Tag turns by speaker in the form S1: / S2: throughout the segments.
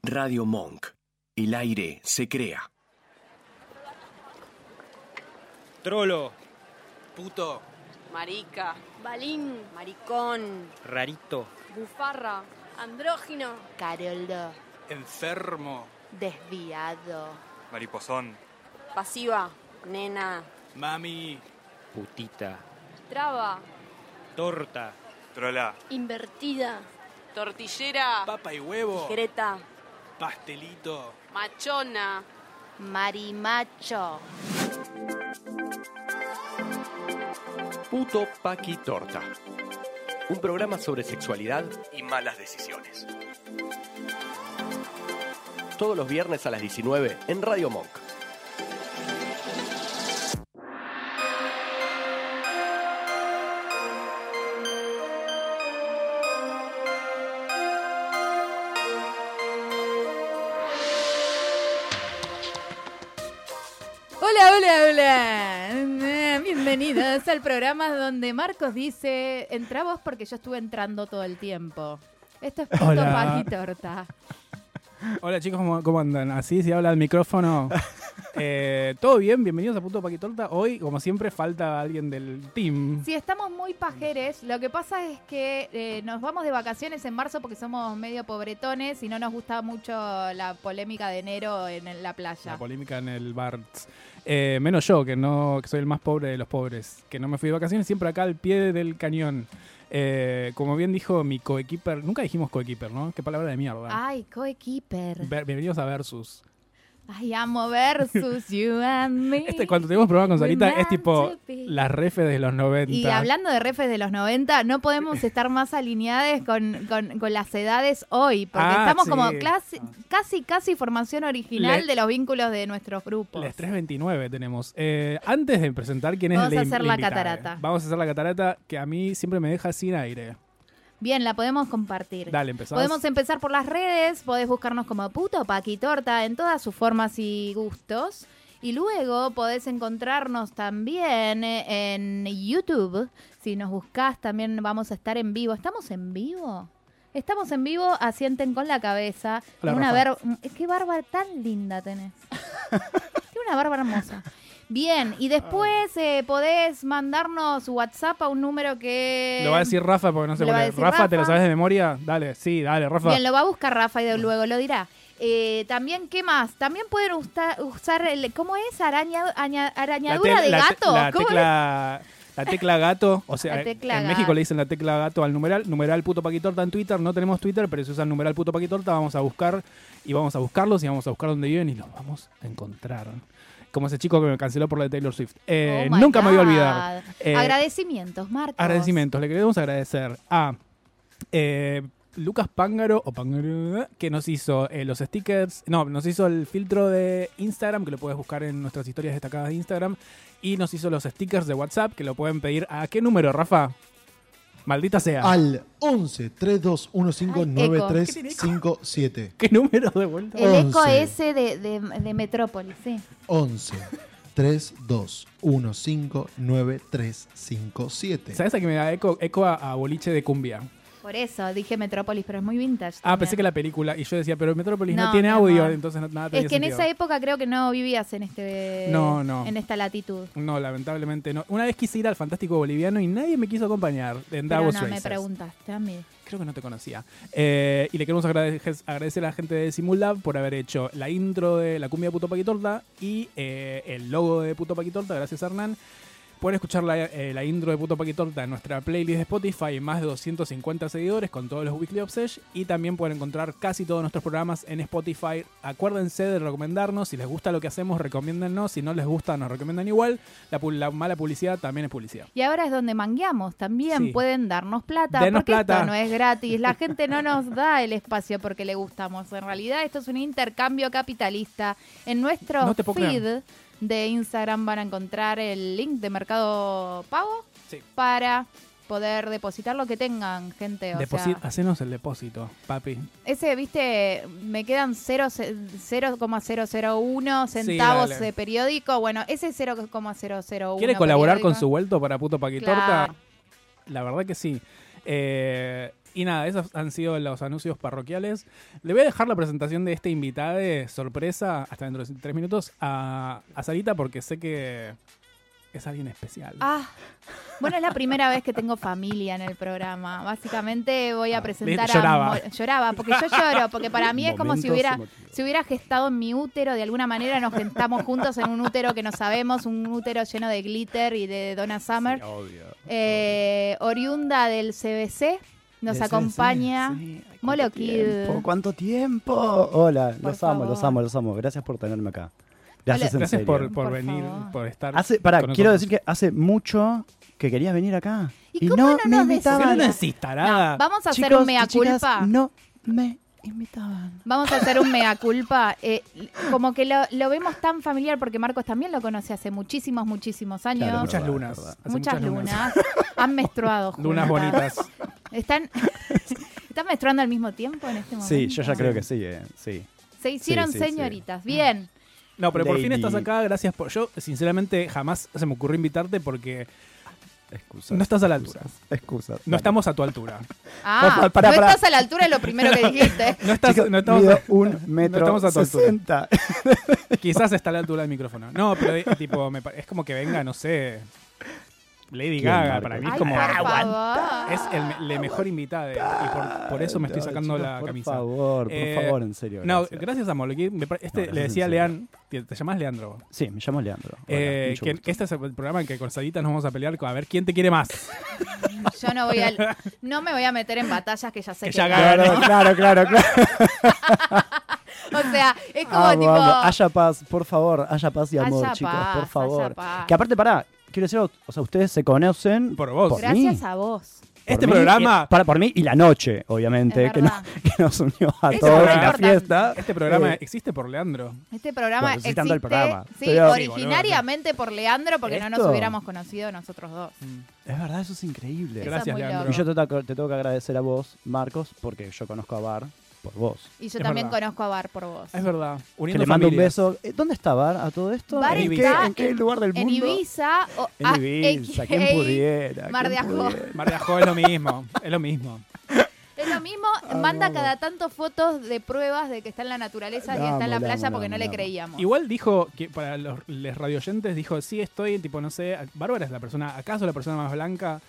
S1: Radio Monk. El aire se crea.
S2: Trolo.
S3: Puto.
S4: Marica.
S5: Balín.
S4: Maricón.
S2: Rarito.
S5: Bufarra. Andrógino.
S4: Carolo.
S3: Enfermo.
S4: Desviado.
S6: Mariposón.
S4: Pasiva. Nena.
S3: Mami.
S2: Putita.
S5: Traba.
S2: Torta.
S6: Trola.
S5: Invertida.
S4: Tortillera.
S3: Papa y huevo.
S4: Greta.
S3: Pastelito.
S4: Machona. Marimacho.
S1: Puto Paqui Torta. Un programa sobre sexualidad y malas decisiones. Todos los viernes a las 19 en Radio Monk.
S7: Hola. Bienvenidos al programa donde Marcos dice, entra vos porque yo estuve entrando todo el tiempo. Esto es Puto Paqui Torta.
S8: Hola chicos, ¿cómo andan? Así se habla al micrófono. ¿Todo bien? Bienvenidos a Puto Paqui Torta. Hoy, como siempre, falta alguien del team.
S7: Sí, estamos muy pajeres. Lo que pasa es que nos vamos de vacaciones en marzo porque somos medio pobretones y no nos gusta mucho la polémica de enero en la playa.
S8: La polémica en el Barts. Menos yo, que soy el más pobre de los pobres. Que no me fui de vacaciones, siempre acá al pie del cañón. Como bien dijo mi coequiper, nunca dijimos coequiper, ¿no? Qué palabra de mierda.
S7: Ay, coequiper.
S8: Bienvenidos a Versus.
S7: Ay, amo Versus, you and me.
S8: Cuando tenemos programa con Sarita es tipo
S7: to be.
S8: las refes de los 90.
S7: Y hablando de refes de los 90, no podemos estar más alineadas con las edades hoy, porque estamos
S8: sí.
S7: como casi formación original de los vínculos de nuestros grupos.
S8: Les 329 tenemos. Antes de presentar quién es
S7: Vamos a
S8: la
S7: hacer la
S8: invitada.
S7: catarata.
S8: Vamos a hacer la catarata que a mí siempre me deja sin aire.
S7: Bien, la podemos compartir.
S8: Dale, empezamos.
S7: Podemos empezar por las redes, podés buscarnos como Puto Paqui Torta en todas sus formas y gustos. Y luego podés encontrarnos también en YouTube. Si nos buscás, también vamos a estar en vivo. ¿Estamos en vivo? Estamos en vivo, asienten con la cabeza.
S8: Hola,
S7: Qué barba tan linda tenés. Tiene una barba hermosa. Bien, y después podés mandarnos WhatsApp a un número que...
S8: Lo va a decir Rafa porque no sé
S7: ¿Lo va a
S8: cuál es.
S7: decir
S8: Rafa, ¿te lo
S7: Rafa?
S8: sabes de memoria? Dale, Rafa.
S7: Bien, lo va a buscar Rafa y luego lo dirá. También, ¿qué más? También pueden usar ¿cómo es? Arañadura de gato.
S8: La tecla gato, o sea, en México le dicen la tecla gato al numeral Puto Paqui Torta en Twitter. No tenemos Twitter, pero si usan numeral Puto Paqui Torta vamos a buscar y vamos a buscarlos y vamos a buscar dónde viven y los vamos a encontrar. Como ese chico que me canceló por la de Taylor Swift. Nunca me voy a olvidar.
S7: Agradecimientos, Marcos.
S8: Agradecimientos. Le queremos agradecer a Lucas Pángaro, que nos hizo los stickers. No, nos hizo el filtro de Instagram, que lo puedes buscar en nuestras historias destacadas de Instagram. Y nos hizo los stickers de WhatsApp, que lo pueden pedir. ¿A qué número, Rafa? Maldita sea.
S9: Al 11 32159357.
S8: ¿Qué número de vuelta?
S7: El eco
S9: 11.
S7: ese de Metrópolis, sí.
S9: 11 32159357.
S8: ¿Sabes a qué me da eco a boliche de cumbia?
S7: Por eso dije Metrópolis, pero es muy vintage.
S8: Pensé que la película. Y yo decía, pero Metrópolis no
S7: No,
S8: tiene
S7: mi
S8: audio,
S7: amor.
S8: entonces nada tenía
S7: Es que en
S8: sentido.
S7: esa época creo que no vivías en
S8: No.
S7: en esta latitud.
S8: No, lamentablemente no. Una vez quise ir al Fantástico Boliviano y nadie me quiso acompañar. En
S7: Pero
S8: Davos
S7: no me
S8: Racers.
S7: preguntaste a mí.
S8: Creo que no te conocía. Y le queremos agradecer a la gente de Simulab por haber hecho la intro de la cumbia de Puto Paqui Torta y el logo de Puto Paqui Torta. Gracias, Hernán. Pueden escuchar la intro de Puto Paqui Torta en nuestra playlist de Spotify, más de 250 seguidores con todos los Weekly Obsession, y también pueden encontrar casi todos nuestros programas en Spotify. Acuérdense de recomendarnos, si les gusta lo que hacemos, recomiéndennos, si no les gusta, nos recomiendan igual. La mala publicidad también es publicidad.
S7: Y ahora es donde mangueamos. También
S8: Sí.
S7: pueden darnos plata,
S8: Denos
S7: porque
S8: plata.
S7: esto no es gratis. La gente no nos da el espacio porque le gustamos. En realidad esto es un intercambio capitalista. En nuestro
S8: No te puedo
S7: feed
S8: creer.
S7: de Instagram van a encontrar el link de Mercado Pago
S8: Sí.
S7: para poder depositar lo que tengan, gente. O sea,
S8: Hacenos el depósito, papi.
S7: ese, viste, me quedan 0,001
S8: Sí,
S7: centavos
S8: dale.
S7: de periódico. Bueno, ese 0,001.
S8: ¿Quiere colaborar con
S7: periódico.
S8: su vuelto para Puto Paqui
S7: Claro.
S8: Torta? La verdad que sí. Y nada, esos han sido los anuncios parroquiales. Le voy a dejar la presentación de este invitado de sorpresa, hasta dentro de 3 minutos, a Sarita, porque sé que es alguien especial.
S7: Bueno, es la primera vez que tengo familia en el programa. Básicamente voy a presentar
S8: lloraba.
S7: Lloraba, porque yo lloro, porque para mí es como si
S6: Momentos
S7: hubiera gestado en mi útero, de alguna manera nos gestamos juntos en un útero que no sabemos, un útero lleno de glitter y de Donna Summer.
S6: Sí, obvio.
S7: Oriunda del CBC, nos acompaña Molo Kid.
S6: ¿Cuánto tiempo? Hola,
S7: Por
S6: los amo,
S7: favor.
S6: los amo. Gracias por tenerme acá. Gracias, en
S8: Gracias
S6: serio.
S8: por
S7: Por
S8: venir,
S7: favor.
S8: por estar.
S6: Quiero decir que hace mucho que querías venir acá.
S7: ¿Y
S6: Y
S7: cómo
S6: no
S7: no
S6: me
S7: nos
S6: invitaban.
S8: ¿Por qué no decís, tarada?
S7: No, vamos a hacer
S6: Chicos
S7: un mea
S6: y chicas,
S7: culpa.
S6: no me invitaban.
S7: Vamos a hacer un mea culpa. Como que lo vemos tan familiar porque Marcos también lo conoce hace muchísimos años.
S6: Claro,
S8: Muchas
S6: verdad,
S8: lunas.
S6: verdad.
S8: Hace
S7: Muchas lunas. Han menstruado juntas.
S8: Lunas bonitas.
S7: ¿Están menstruando al mismo tiempo en este momento?
S6: Sí, yo ya creo que sí, sí.
S7: Se hicieron
S6: sí,
S7: señoritas. Bien.
S8: No, pero por fin
S6: Lady.
S8: estás acá, gracias por... Yo, sinceramente, jamás se me ocurrió invitarte porque
S6: Excusas.
S8: no estás a la altura.
S6: Excusas.
S8: No estamos a tu altura.
S6: Pará.
S7: No estás a la altura de lo primero que dijiste.
S8: No estás,
S6: Chicos,
S8: no estamos
S6: mido 1,60
S8: estamos a tu altura.
S6: m.
S8: Quizás está a la altura del micrófono. No, pero tipo, es como que venga, no sé, Lady
S6: ¿Quién,
S8: Gaga.
S6: Marco?
S8: Para mí
S7: Ay,
S8: es como...
S7: por favor.
S8: Es la mejor invitada y por eso me estoy sacando
S6: chicos,
S8: la camisa.
S6: Por favor, en serio.
S8: No, gracias a Moloquín.
S6: gracias,
S8: Le decía a
S6: en serio.
S8: Lean, te llamas Leandro.
S6: Sí, me llamo Leandro. Hola,
S8: Que
S6: mucho gusto.
S8: este es el programa en que con Sarita nos vamos a pelear a ver quién te quiere más.
S7: Yo no me voy a meter en batallas que ya sé
S8: Que
S7: que
S8: ya
S7: gano.
S6: Claro.
S7: O sea, es como
S6: Amo,
S7: tipo...
S6: amo. Haya paz, por favor. Haya paz y amor,
S7: Haya
S6: chicos,
S7: paz,
S6: por favor.
S7: haya paz.
S6: Que aparte, quiero decir, o sea, ustedes se conocen
S8: Por vos.
S6: por
S7: Gracias
S6: mí.
S7: a vos.
S6: Por
S8: Este
S6: mí,
S8: programa...
S6: por mí y la noche, obviamente,
S7: Es
S6: que
S7: verdad.
S6: nos unió a
S8: Este
S6: todos en
S8: programa-
S6: la fiesta.
S8: Este programa existe por Leandro.
S7: Este programa
S6: Bueno, estoy citando el
S7: existe,
S6: programa,
S7: sí,
S6: pero-
S7: originariamente por Leandro, porque no nos
S6: Esto-
S7: hubiéramos conocido nosotros dos.
S6: Es verdad, eso es increíble.
S7: Eso
S8: Gracias,
S7: es muy
S8: Leandro.
S6: Y yo te tengo que agradecer a vos, Marcos, porque yo conozco a Bar por vos.
S7: Y yo
S8: Es
S7: también
S8: verdad.
S7: conozco a Bar por vos.
S8: Es verdad.
S6: Que
S8: Uniendo
S6: le mando un
S8: familias.
S6: beso. ¿Dónde está Bar a todo esto?
S7: Bar
S6: ¿En,
S7: está
S6: en qué lugar del mundo?
S7: En Ibiza.
S6: En Ibiza, ¿quién pudiera?
S7: Mar de
S6: ¿Quién
S7: Ajó.
S6: pudiera?
S8: Mar de Ajó es lo mismo. Es lo mismo.
S7: Es lo mismo, manda cada tanto fotos de pruebas de que está en la naturaleza y
S6: La
S7: está en la
S6: amo, la
S7: playa
S6: amo,
S7: porque
S6: la
S7: no
S6: amo,
S7: le
S6: la amo.
S7: creíamos.
S8: Igual dijo que para los radioyentes, dijo, sí estoy, tipo, no sé, Bárbara es la persona, ¿acaso la persona más blanca?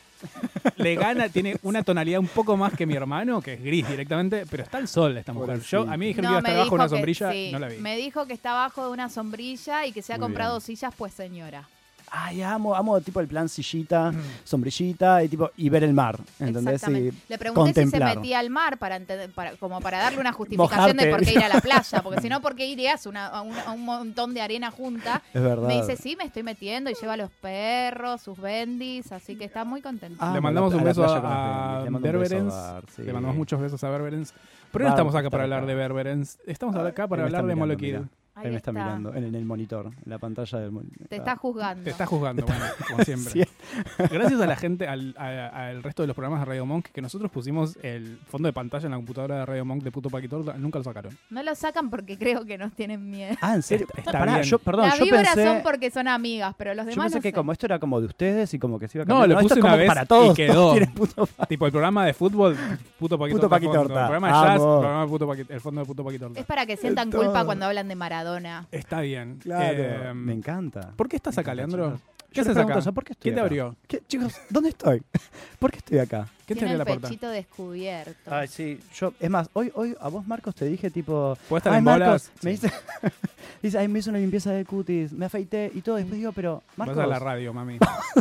S8: Le gana, tiene una tonalidad un poco más que mi hermano, que es gris directamente, pero está el sol esta mujer.
S6: Pobrecito.
S8: A mí me dijeron
S7: No,
S8: que iba a
S7: me
S8: estar bajo
S7: dijo
S8: una
S7: que
S8: sombrilla,
S7: sí,
S8: no la vi.
S7: me dijo que está abajo de una sombrilla y que se ha
S6: Muy
S7: comprado
S6: bien.
S7: sillas, pues señora.
S6: Ay, amo tipo el plan sillita, sombrillita y ver el mar, ¿entendés?
S7: Exactamente.
S6: Y
S7: Le pregunté si
S6: contemplar.
S7: se metía al mar como para darle una justificación de
S6: Mojarte.
S7: por qué ir a la playa, porque si no, ¿por qué irías a un montón de arena junta?
S6: Es verdad.
S7: Me dice, sí, me estoy metiendo y lleva a los perros, sus bendis, así que está muy contento.
S6: Ah,
S8: Le mandamos
S6: a la
S8: un beso
S6: playa con los
S8: a
S6: Bendis. Le mando un beso a
S8: Berberens.
S6: Bar, sí.
S8: Le mandamos muchos besos a Berberens. Pero no
S6: Bar
S8: estamos acá
S6: está
S8: para
S6: acá.
S8: hablar de Berberens. Estamos acá para
S6: Él me está
S8: hablar de
S6: mirando,
S8: Molokid.
S6: mirá.
S7: Ahí
S6: Él me está
S7: está.
S6: mirando en el monitor, en la pantalla del monitor.
S7: Te está juzgando.
S8: Te está juzgando, bueno, como siempre.
S6: Sí.
S8: Gracias a la gente, al resto de los programas de Radio Monk, que nosotros pusimos el fondo de pantalla en la computadora de Radio Monk de Puto Paquitorta, nunca lo sacaron.
S7: No lo sacan porque creo que nos tienen miedo.
S6: Ah, ¿en serio?
S8: Está
S6: Pará,
S8: bien.
S6: perdón,
S7: Las
S6: yo
S7: víboras
S6: pensé,
S7: son porque son amigas, pero los
S6: yo
S7: demás
S6: pensé
S7: no
S6: que
S7: sé.
S6: como esto era como de ustedes y como que se iba a
S8: No,
S6: cambiar.
S8: lo
S6: esto
S8: puse
S6: es como
S8: una vez
S6: para todos.
S8: y quedó.
S6: todos tienen puto
S8: Tipo el programa de fútbol, Puto Paquitorta.
S6: Puto Paquitorta.
S8: fondo. El programa de jazz,
S6: Amo.
S8: el programa de Puto Paquitorta, el fondo de Puto Paquitorta.
S7: Es para que sientan
S6: Todo.
S7: culpa cuando hablan de Maradona.
S8: Está bien.
S6: Claro, me encanta.
S8: ¿Por qué estás
S6: Me
S8: acá,
S6: encanta,
S8: Leandro?
S6: chicos.
S8: ¿Qué
S6: Yo les
S8: haces
S6: pregunto
S8: acá?
S6: eso, ¿por qué estoy
S8: ¿Quién te
S6: acá?
S8: abrió?
S6: Chicos, ¿dónde estoy? ¿Por qué estoy acá?
S8: ¿Quién te
S7: Tiene
S8: abrió
S7: el
S8: la puerta?
S7: pechito descubierto.
S6: Ay, sí, es más, hoy a vos, Marcos, te dije tipo...
S8: ¿Puedes estar
S6: Ay,
S8: en
S6: Marcos,
S8: bolas?
S6: me
S8: Sí.
S6: dice, ay, me hizo una limpieza de cutis, me afeité y todo. Después digo, pero, Marcos,
S8: Vas a la radio, mami.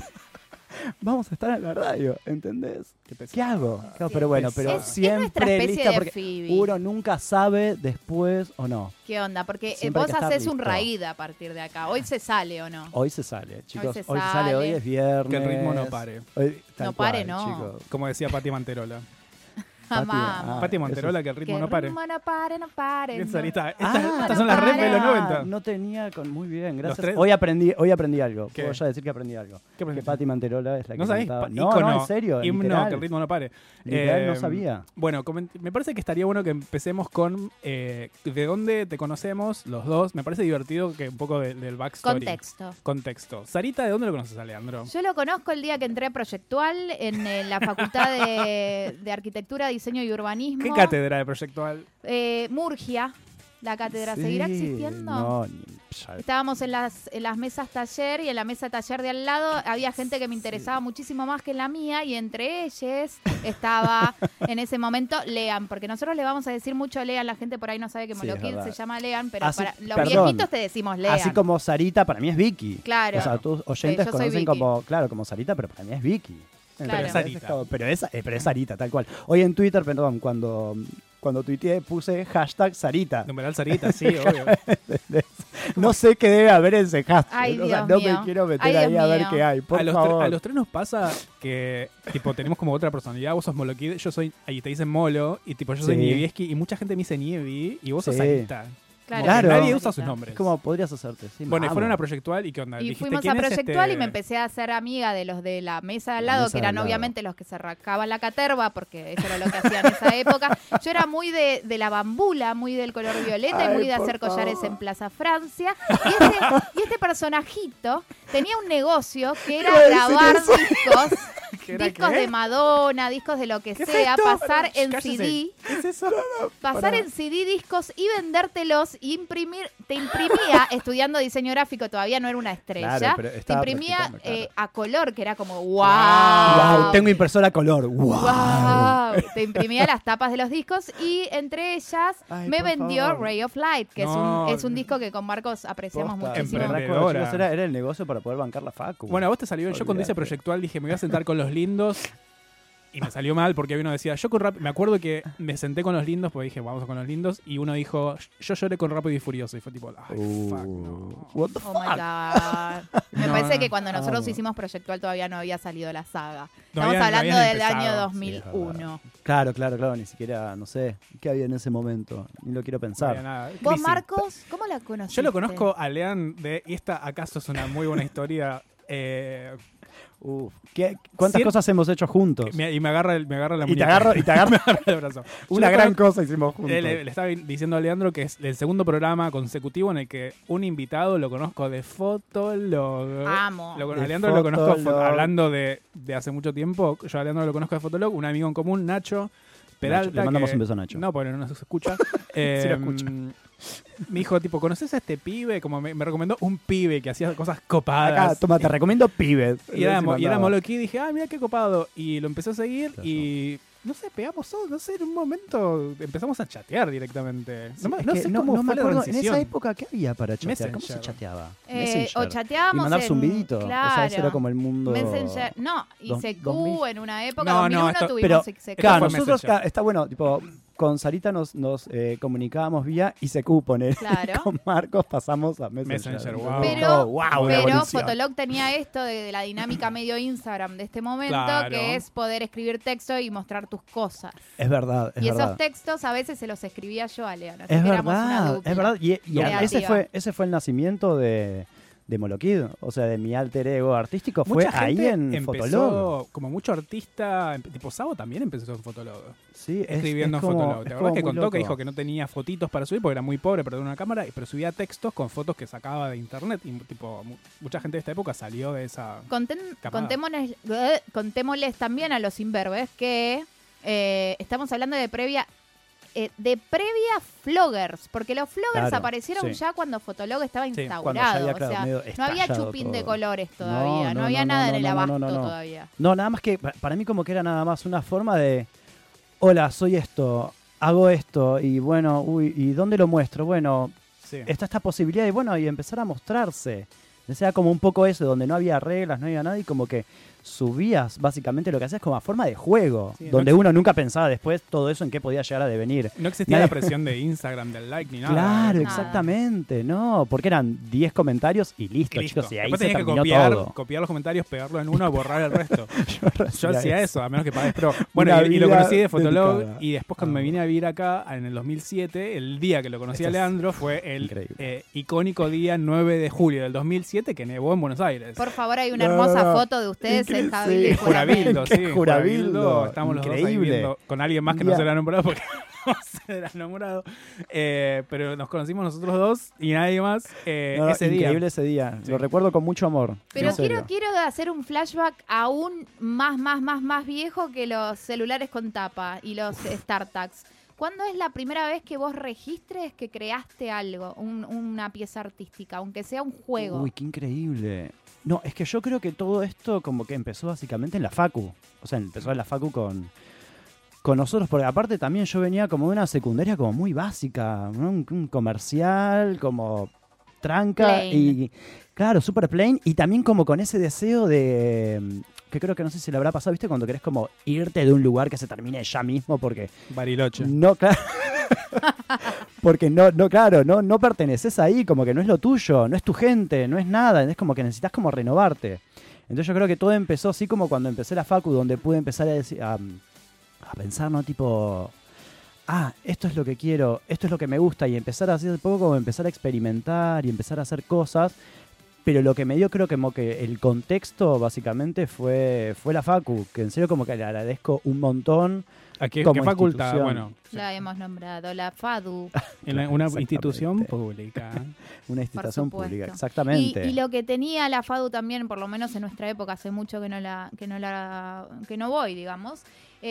S6: vamos a estar en la radio, ¿entendés?
S8: Qué pesado.
S6: ¿Qué hago? Claro, pero bueno, pero
S7: Es nuestra
S6: siempre
S7: especie
S6: lista
S7: de
S6: porque
S7: Phoebe.
S6: uno nunca sabe después o no.
S7: ¿Qué onda? Porque
S6: Siempre hay
S7: vos
S6: que estar
S7: haces un
S6: listo.
S7: raíz a partir de acá. ¿Hoy se sale o no?
S6: Hoy se sale, chicos.
S7: se
S6: Hoy se sale, hoy
S7: sale.
S6: es viernes.
S8: Que el ritmo no pare.
S6: Hoy, tal
S7: No pare,
S6: cual,
S7: no.
S6: chicos.
S8: Como decía Pati Manterola.
S7: Jamás.
S6: Ah,
S8: Pati Manterola,
S6: eso
S8: que el ritmo
S7: Que
S8: no pare.
S7: ritmo no pare, no pare.
S8: Bien,
S7: no.
S8: Sarita.
S6: Ah,
S8: Estas son las redes de los 90.
S6: No tenía muy bien,
S8: Los
S6: gracias.
S8: tres.
S6: Hoy aprendí algo.
S8: ¿Qué?
S6: Puedo ya decir que aprendí algo.
S8: ¿Qué
S6: Que
S8: aprendiste?
S6: Pati Manterola es la que
S8: ¿No sabés?
S6: cantaba.
S8: Ícono,
S6: No, en serio,
S8: himno,
S6: literal.
S8: que el ritmo no pare.
S6: Literal, no sabía.
S8: Bueno, me parece que estaría bueno que empecemos con de dónde te conocemos los dos. Me parece divertido que un poco del backstory. Contexto. Sarita, ¿de dónde lo conoces a Leandro?
S7: Yo lo conozco el día que entré a Proyectual en la Facultad de Arquitectura, Diseño y Urbanismo.
S8: ¿Qué cátedra de proyectual?
S7: Murgia, la cátedra. ¿Seguirá
S6: Sí,
S7: existiendo?
S6: No,
S7: Estábamos en las mesas taller y en la mesa taller de al lado había gente que me interesaba muchísimo más que la mía y entre ellos estaba en ese momento Lean, porque nosotros le vamos a decir mucho Lean, la gente por ahí no sabe que
S6: Sí,
S7: Moloquid
S6: es verdad.
S7: se llama Lean, pero
S6: Así-
S7: para los
S6: perdón.
S7: viejitos te decimos Lean.
S6: Así como Sarita, para mí es Vicky.
S7: Claro.
S6: O sea, tus oyentes
S7: yo soy
S6: conocen
S7: Vicky.
S6: como, claro, como Sarita, pero para mí es Vicky.
S7: Claro.
S8: Pero es Sarita.
S6: Pero es Sarita, tal cual. Hoy en Twitter, perdón, cuando tuiteé puse hashtag Sarita.
S8: Numeral Sarita, sí, obvio.
S6: No sé qué debe haber en ese hashtag.
S7: Ay,
S6: o sea,
S7: Dios
S6: no
S7: mío.
S6: me quiero meter
S7: Ay,
S6: ahí
S7: Dios
S6: a ver
S7: mío.
S6: qué hay. Por
S8: A los,
S6: favor.
S8: a los tres nos pasa que tipo tenemos como otra personalidad. Vos sos Moloquid, yo soy, ahí te dicen Molo, y tipo yo soy
S6: Sí.
S8: Nievieski, y mucha gente me dice Nievi, y vos sos
S6: Sí.
S8: Sarita.
S7: Claro.
S8: Como que
S6: Claro.
S8: nadie usa sus nombres.
S6: Es como podrías hacerte. Sí,
S8: Bueno, y
S6: vamos.
S8: fueron a Proyectual, ¿y qué onda?
S7: Y
S8: Dijiste,
S7: fuimos
S8: ¿quién
S7: a
S8: es
S7: Proyectual
S8: este?
S7: y me empecé a hacer amiga de los de la mesa de al
S6: La
S7: lado,
S6: mesa
S7: que
S6: de
S7: eran
S6: al lado.
S7: obviamente los que se rascaban la caterva, porque eso era lo que hacían en esa época. Yo era muy de la bambula, muy del color violeta y
S6: Ay,
S7: muy de
S6: por
S7: hacer collares
S6: favor.
S7: en Plaza Francia. Y este personajito tenía un negocio que era
S6: Iba a decir
S7: grabar
S6: eso.
S7: discos.
S8: ¿Qué era
S7: Discos
S8: qué?
S7: de Madonna, discos de lo que
S8: ¿Qué es
S7: sea,
S8: esto?
S7: pasar en
S8: Cállese.
S7: CD,
S8: ¿Qué es eso?
S7: pasar en CD discos y vendértelos y imprimir, te imprimía estudiando diseño gráfico, todavía no era una estrella,
S6: Claro, pero
S7: te
S6: estaba
S7: imprimía
S6: practicando, claro.
S7: a color, que era como wow.
S6: Wow, tengo impresora a color. Wow.
S7: Wow. Te imprimía las tapas de los discos y entre ellas
S6: Ay,
S7: me
S6: por
S7: vendió
S6: favor.
S7: Ray of Light, que
S8: No.
S7: es un disco que con Marcos apreciamos
S6: Posta,
S7: muchísimo.
S6: ¿verdad?
S8: Emprendedora.
S6: Chicos, era el negocio para poder bancar la facu.
S8: Bueno, a vos te salió, yo cuando hice
S6: Olvídate.
S8: Proyectual dije, me voy a sentar con los lindos. Y me salió mal porque uno decía, yo con Rápido, me acuerdo que me senté con los lindos, porque dije, vamos con los lindos, y uno dijo, yo lloré con Rápido y Furioso, y fue tipo, ay, fuck, no.
S6: What the
S7: Oh
S6: fuck?
S7: my God. Me
S8: No,
S7: parece
S8: no.
S7: que cuando nosotros
S6: Vamos.
S7: hicimos Proyectual todavía no había salido la saga.
S8: No
S7: Estamos
S8: habían- no
S7: hablando
S8: habían
S7: del año
S8: empezado.
S7: 2001.
S6: Claro, ni siquiera, no sé, ¿qué había en ese momento? Ni lo quiero
S8: No
S6: pensar.
S8: había nada.
S7: ¿Vos,
S8: Crisis.
S7: Marcos, cómo la conociste?
S8: Yo lo conozco a Lean de, y esta acaso es una muy buena historia,
S6: Uf, ¿cuántas
S8: Sí,
S6: cosas hemos hecho juntos?
S8: y me agarra la
S6: Y te
S8: muñeca.
S6: agarro,
S8: me agarra el brazo. Yo
S6: Una
S8: lo
S6: gran
S8: conozco-
S6: cosa hicimos juntos.
S8: Le estaba diciendo a Leandro que es el segundo programa consecutivo en el que un invitado lo conozco de Fotolog.
S7: Amo.
S8: A
S6: De
S8: Leandro lo conozco
S6: Fotolog.
S8: hablando de hace mucho tiempo. Yo a Leandro lo conozco de Fotolog, un amigo en común, Nacho Peralta.
S6: le mandamos
S8: que-
S6: un beso a Nacho.
S8: No, porque no nos escucha.
S6: Sí lo escucha.
S8: Me dijo, tipo, ¿conoces a este pibe? Como me recomendó un pibe que hacía cosas copadas.
S6: Acá, toma, te recomiendo Pibes.
S8: Y era Moloquí, dije, ah, mira qué copado. Y lo empecé a seguir
S6: Claro.
S8: y, no sé, pegamos todo, no sé, en un momento empezamos a chatear directamente. No sé
S6: no,
S8: cómo
S6: no me
S8: fue la
S6: acuerdo, en
S8: transición.
S6: esa época, ¿qué había para chatear? ¿Cómo se
S8: Messenger.
S6: chateaba?
S7: O chateábamos
S6: Y mandar
S7: en-
S6: zumbidito.
S7: Claro.
S6: O sea, ese era como el mundo...
S7: Messenger, no,
S6: Dos-
S7: ICQ
S6: 2000.
S7: en una época,
S8: No,
S7: 2001
S8: esto-
S7: tuvimos
S6: Pero,
S7: ICQ.
S6: claro,
S8: fue
S6: nosotros,
S8: Messenger.
S6: está bueno, tipo, con Sarita nos comunicábamos vía ICQ, poner.
S7: Claro.
S6: Con Marcos pasamos a Messenger.
S8: Messenger, wow.
S7: Pero,
S6: wow, una
S7: pero
S6: evolución.
S7: Fotolog tenía esto de la dinámica medio Instagram de este momento,
S8: Claro.
S7: que es poder escribir texto y mostrar tus cosas.
S6: Es verdad, es
S7: Y
S6: verdad.
S7: esos textos a veces se los escribía yo a Leon. Así
S6: Es
S7: que éramos una
S6: verdad,
S7: dupla.
S6: es verdad. Y
S7: Creativa.
S6: ese fue el nacimiento de Moloquid, o sea, de mi alter ego artístico, fue
S8: Mucha
S6: ahí
S8: gente
S6: en
S8: empezó,
S6: Fotolog.
S8: como mucho artista, tipo Sabo también empezó en Fotolog.
S6: Sí,
S8: Escribiendo
S6: es
S8: en
S6: como-
S8: Fotolog. ¿Te
S6: es
S8: acuerdas que
S6: como muy
S8: contó que
S6: loco.
S8: dijo que no tenía fotitos para subir porque era muy pobre, pero tenía una cámara, pero subía textos con fotos que sacaba de internet? Y tipo, mucha gente de esta época salió de esa... Camada.
S7: Contémosles también a los imberbes que estamos hablando de previa floggers, porque los floggers
S6: Claro,
S7: aparecieron
S6: sí.
S7: ya cuando Fotolog estaba
S8: Sí,
S7: instaurado.
S6: cuando ya había, claro,
S7: o sea,
S6: medio
S7: no había
S6: estallado
S7: chupín de
S6: todo.
S7: colores todavía, no,
S6: No,
S7: había
S6: no,
S7: nada
S6: no,
S7: en el
S6: no, no,
S7: abasto
S6: no, no.
S7: todavía.
S6: No, nada más que, para mí como que era nada más una forma de, hola, soy esto, hago esto, y bueno, uy, ¿y dónde lo muestro? Bueno,
S8: Sí.
S6: está esta posibilidad y bueno, y empezar a mostrarse. O sea, como un poco eso, donde no había reglas, no había nada, y como que subías, básicamente lo que hacías como a forma de juego,
S8: Sí,
S6: donde
S8: no
S6: uno nunca pensaba después todo eso en qué podía llegar a devenir.
S8: No existía
S6: Nadie-
S8: la presión de Instagram, del like, ni nada.
S6: Claro,
S7: Nada.
S6: exactamente, no, porque eran 10 comentarios y listo,
S8: Y listo.
S6: chicos, y ahí
S8: Después
S6: se
S8: tenías que
S6: terminó todo.
S8: copiar los comentarios, pegarlo en uno y borrar el resto. Yo
S6: hacía
S8: hacía eso, a menos que pagues Pro. Bueno,
S6: Una
S8: y lo
S6: vida
S8: conocí de Fotolog,
S6: dedicada.
S8: y después cuando me vine a vivir acá, en el 2007, el día que lo conocí a
S6: Esto es
S8: Leandro fue el
S6: increíble.
S8: icónico día 9 de julio del 2007 que nevó en Buenos Aires.
S7: Por favor, hay una
S6: No,
S7: hermosa
S6: no.
S7: foto de ustedes en
S6: Increíble,
S7: Jabil
S6: sí.
S7: y
S8: Jurabildo, sí.
S6: Qué Jurabildo.
S8: Estamos los dos ahí
S6: Increíble.
S8: viendo con alguien más que no
S6: Ya.
S8: se la ha nombrado porque era enamorado. Pero nos conocimos nosotros dos y nadie más
S6: No,
S8: ese día.
S6: increíble ese día.
S8: Sí.
S6: Lo recuerdo con mucho amor.
S7: Pero
S6: en serio.
S7: quiero hacer un flashback aún más viejo que los celulares con tapa y los StarTags. ¿Cuándo es la primera vez que vos registres que creaste algo, una pieza artística, aunque sea un juego?
S6: Uy, qué increíble. No, es que yo creo que todo esto como que empezó básicamente en la facu. O sea, empezó en la facu con nosotros, porque aparte también yo venía como de una secundaria como muy básica, ¿no? Un comercial, como tranca
S7: Plain.
S6: y claro, super plain, y también como con ese deseo de que creo que no sé si le habrá pasado, ¿viste? Cuando querés como irte de un lugar que se termine ya mismo porque
S8: Bariloche.
S6: no, claro. Porque no perteneces ahí, como que no es lo tuyo, no es tu gente, no es nada, es como que necesitas como renovarte. Entonces yo creo que todo empezó así como cuando empecé la facu, donde pude empezar a pensar, ¿no? Tipo, esto es lo que quiero, esto es lo que me gusta, y empezar así de poco como empezar a experimentar y empezar a hacer cosas. Pero lo que me dio, creo que como que el contexto básicamente fue la facu, que en serio como que le agradezco un montón.
S8: ¿A qué
S6: como
S8: facultad?
S6: institución.
S8: Bueno,
S7: La hemos nombrado, la FADU.
S8: una
S6: Exactamente.
S8: institución pública.
S6: Una institución
S7: supuesto.
S6: pública, exactamente.
S7: Y lo que tenía la FADU también, por lo menos en nuestra época, hace mucho que no voy, digamos.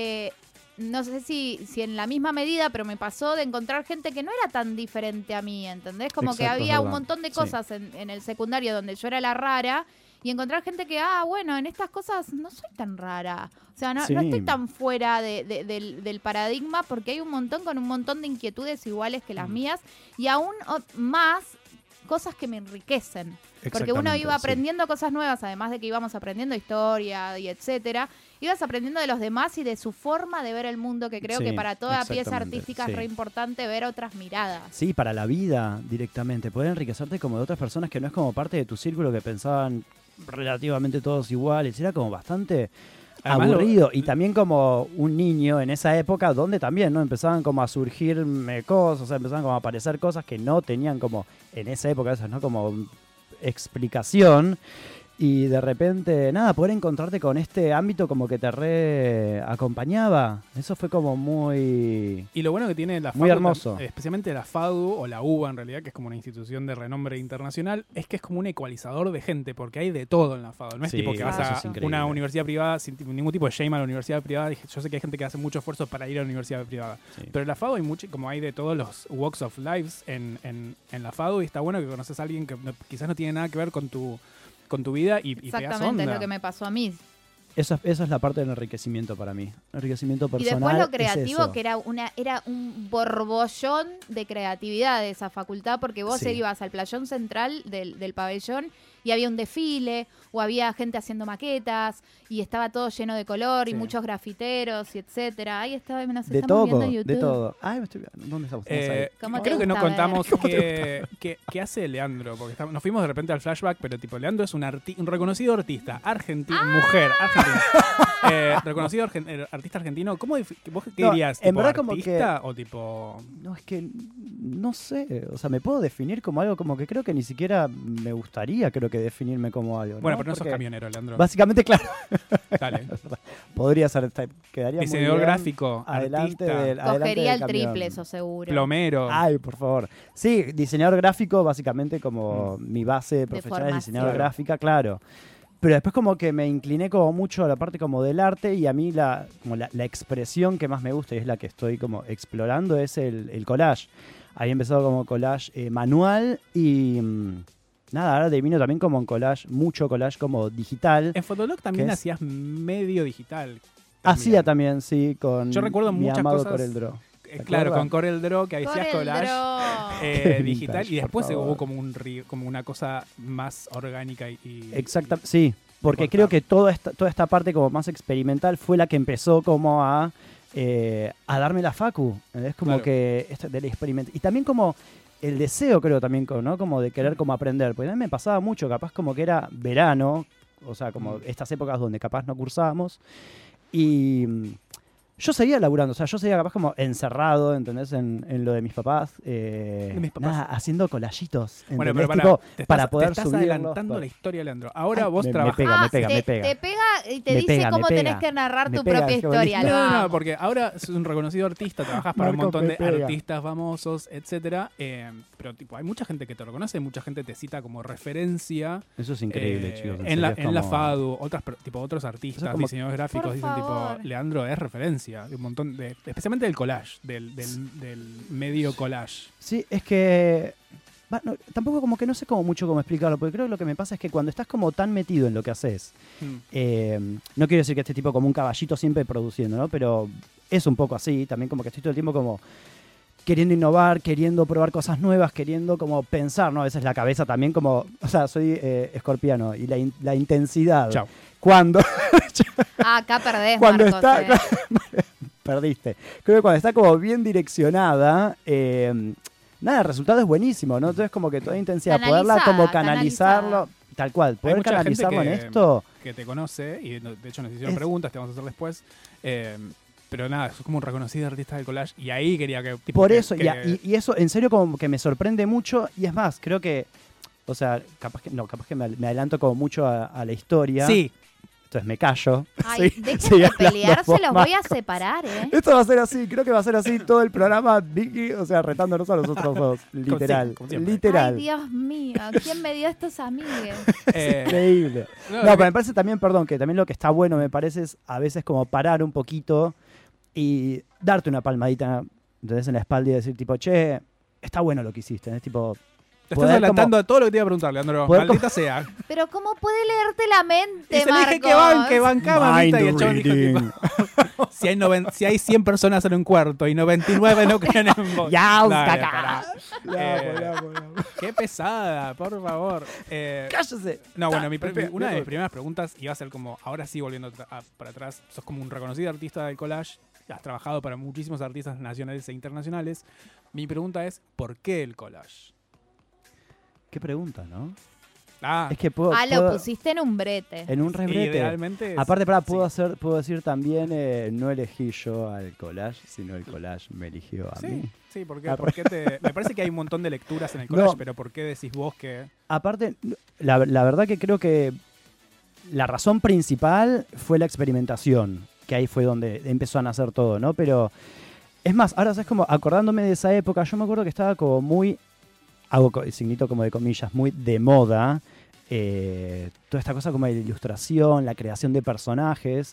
S7: No sé si en la misma medida, pero me pasó de encontrar gente que no era tan diferente a mí, ¿entendés? Como que
S6: Exacto, es
S7: había un
S6: verdad.
S7: montón de
S6: Sí.
S7: cosas en el secundario donde yo era la rara, y encontrar gente que, bueno, en estas cosas no soy tan rara. O sea, no
S6: Sí.
S7: estoy tan fuera del paradigma, porque hay un montón con un montón de inquietudes iguales que las mías, y aún más cosas que me enriquecen. Porque uno
S6: Exactamente,
S7: iba
S6: sí.
S7: aprendiendo cosas nuevas, además de que íbamos aprendiendo historia y etcétera. Ibas aprendiendo de los demás y de su forma de ver el mundo, que creo
S6: Sí,
S7: que para toda pieza
S6: exactamente,
S7: artística
S6: sí.
S7: es re importante ver otras miradas.
S6: Sí, para la vida directamente. Poder enriquecerte como de otras personas que no es como parte de tu círculo, que pensaban relativamente todos iguales. Era como bastante
S8: Además,
S6: aburrido. Y también como un niño en esa época donde también no empezaban como a surgir cosas, o sea, empezaban como a aparecer cosas que no tenían como en esa época, esas, ¿no? Como explicación. Y de repente, nada, poder encontrarte con este ámbito como que te re acompañaba. Eso fue como muy...
S8: Y lo bueno que tiene la
S6: Muy
S8: FADU,
S6: hermoso.
S8: especialmente la FADU o la UBA en realidad, que es como una institución de renombre internacional, es que es como un ecualizador de gente, porque hay de todo en la FADU. No es
S6: Sí,
S8: tipo que vas
S6: eso
S8: a
S6: es increíble.
S8: una universidad privada sin ningún tipo de shame a la universidad privada. Yo sé que hay gente que hace mucho esfuerzo para ir a la universidad privada.
S6: Sí.
S8: Pero en la FADU hay mucho, como hay de todos los walks of lives en la FADU, y está bueno que conoces a alguien que quizás no tiene nada que ver con tu vida y pegas
S7: Exactamente,
S8: onda.
S7: es lo que me pasó a mí.
S6: Eso es la parte del enriquecimiento para mí. Enriquecimiento
S7: Y
S6: personal.
S7: después lo
S6: es
S7: creativo,
S6: eso.
S7: que era un borbollón de creatividad de esa facultad, porque vos
S6: Sí.
S7: ibas al playón central del pabellón y había un desfile, o había gente haciendo maquetas, y estaba todo lleno de color, y
S8: Sí.
S7: muchos grafiteros, y etcétera. Ahí estaba, nos
S6: De
S7: estamos
S6: todo,
S7: viendo en
S6: de
S7: YouTube.
S6: todo. Ay, me estoy viendo. ¿Dónde estamos? Estamos ahí.
S7: ¿Cómo te
S8: Creo que no
S7: gusta ver?
S8: contamos qué hace Leandro, porque nos fuimos de repente al flashback, pero tipo, Leandro es un reconocido artista, mujer, argentina. Reconocido artista argentino. ¿Vos qué
S6: No,
S8: dirías?
S6: en
S8: ¿Tipo
S6: verdad como
S8: artista o tipo...?
S6: No, es que no sé. O sea, me puedo definir como algo como que creo que ni siquiera me gustaría, creo que definirme como algo.
S8: Bueno,
S6: ¿no?
S8: pero no sos
S6: Porque
S8: camionero, Leandro.
S6: Básicamente, claro.
S8: Dale.
S6: Podría ser. Quedaría
S8: Diseñador
S6: muy bien
S8: gráfico,
S6: adelante
S8: artista,
S6: adelante
S7: Cogería
S6: del
S7: el triple,
S6: camión.
S7: eso seguro.
S8: plomero.
S6: Ay, por favor. Sí, diseñador gráfico, básicamente como mi base profesional es diseñador
S7: formación.
S6: gráfica, claro. Pero después como que me incliné como mucho a la parte como del arte, y a mí la expresión que más me gusta y es la que estoy como explorando es el collage. Había empezado como collage manual y nada, ahora termino también como en collage, mucho collage como digital.
S8: En Fotolog también
S6: ¿Qué es?
S8: hacías medio digital.
S6: Hacía también, sí, con
S8: Yo recuerdo
S6: mi
S8: muchas
S6: amado
S8: cosas.
S6: CorelDRAW. ¿Te
S8: Claro,
S6: acuerdas?
S8: con Corel Draw, que hacías collage
S6: Vintage,
S8: digital, y después
S6: por favor.
S8: hubo como una cosa más orgánica y
S6: Exacto, sí, porque
S8: cortar.
S6: creo que toda esta parte como más experimental fue la que empezó como a darme la facu, es como
S8: Claro.
S6: que del experimento, y también como el deseo, creo también, ¿no? Como de querer como aprender, porque a mí me pasaba mucho, capaz como que era verano, o sea, como estas épocas donde capaz no cursábamos, y yo seguía laburando, o sea, yo seguía capaz como encerrado, ¿entendés? En lo de mis papás.
S8: mis papás.
S6: Nada, haciendo collayitos.
S8: Bueno,
S6: ¿entendés?
S8: pero
S6: Tipo, para poder
S8: te estás
S6: subirlos.
S8: adelantando la historia, Leandro. Ahora
S6: Ay,
S8: vos
S6: me
S8: trabajás.
S6: pega.
S7: Te pega y te dice cómo tenés que narrar tu propia historia.
S8: No,
S7: lo
S8: no,
S7: amo.
S8: porque ahora sos un reconocido artista, trabajás para un
S6: Marco
S8: montón de
S6: Pepega.
S8: artistas famosos, etcétera. Pero tipo, hay mucha gente que te reconoce, mucha gente te cita como referencia.
S6: Eso es increíble, chicos.
S8: En la
S6: serio, es como-
S8: FADU, otros
S6: Eso
S8: artistas,
S6: es como-
S8: diseñadores gráficos
S7: Por
S8: dicen tipo,
S7: favor.
S8: Leandro es referencia de un montón de, especialmente del collage, del medio collage.
S6: Sí, es que... no, tampoco como que no sé mucho cómo explicarlo, porque creo que lo que me pasa es que cuando estás como tan metido en lo que haces, no quiero decir que esté tipo como un caballito siempre produciendo, ¿no? Pero es un poco así, también como que estoy todo el tiempo como queriendo innovar, queriendo probar cosas nuevas, queriendo como pensar, ¿no? A veces la cabeza también como, o sea, soy escorpiano y la intensidad.
S8: Chao.
S6: Cuando...
S7: Acá perdés,
S6: cuando
S7: Marcos.
S6: está... Perdiste. Creo que cuando está como bien direccionada, nada, el resultado es buenísimo, ¿no? Entonces como que toda intensidad, poderla como canalizarlo, tal cual,
S8: Hay
S6: poder
S8: mucha gente
S6: canalizarlo en esto.
S8: que te conoce, y de hecho nos hicieron
S6: Es-
S8: preguntas, te vamos a hacer después. Pero nada, sos como un reconocido artista del collage, y ahí quería que... tipo,
S6: Por
S8: que-
S6: eso,
S8: que-
S6: y eso en serio como que me sorprende mucho, y es más, creo que, o sea, capaz que me adelanto como mucho a la historia.
S8: Sí,
S6: Entonces me callo.
S7: Ay,
S6: Sí,
S7: dejen
S6: sigue
S7: de
S6: hablando
S7: pelearse,
S6: vos,
S7: los voy a
S6: Marco.
S7: separar, ¿eh?
S6: Esto va a ser así, creo que va a ser así todo el programa, Vicky, o sea, retándonos a nosotros dos, literal,
S8: como siempre.
S6: literal.
S7: Ay, Dios mío, ¿quién me dio estos amigues?
S6: Increíble.
S8: no,
S6: No, pero me parece también, perdón, que también lo que está bueno, me parece, es a veces como parar un poquito y darte una palmadita, ¿entendés? En la espalda y decir, tipo, che, está bueno lo que hiciste, ¿entendés? Tipo,
S8: te estás
S6: poder
S8: adelantando a todo lo que te iba a preguntar, Leandro.
S6: Poder
S8: Maldita sea.
S7: Pero ¿cómo puede leerte la mente,
S8: Y se le
S7: Marcos?
S8: dije que banca, mamita, y el chabón dijo,
S6: reading.
S8: tipo, si hay 100 personas en un cuarto y 99 no creen en vos.
S6: Ya,
S8: Dale,
S6: caca.
S8: pará. Qué pesada, por favor.
S6: Cállese.
S8: No, bueno,
S6: Pepea,
S8: una de mis
S6: pepea.
S8: primeras preguntas iba a ser como, ahora sí volviendo para atrás, sos como un reconocido artista del collage, has trabajado para muchísimos artistas nacionales e internacionales. Mi pregunta es, ¿por qué el collage?
S6: Qué pregunta, ¿no?
S8: Ah,
S6: Es que puedo,
S7: Lo pusiste en un brete.
S6: en un rebrete.
S8: idealmente es-
S6: Aparte,
S8: sí.
S6: puedo decir también, no elegí yo al collage, sino el collage me eligió a mí.
S8: Sí, porque,
S6: Arre.
S8: me parece que hay un montón de lecturas en el collage,
S6: No.
S8: pero ¿por qué decís vos que...?
S6: Aparte, la verdad que creo que la razón principal fue la experimentación, que ahí fue donde empezó a nacer todo, ¿no? Pero es más, ahora es como acordándome de esa época, yo me acuerdo que estaba como muy, hago signito como de comillas, muy de moda, toda esta cosa como de ilustración, la creación de personajes.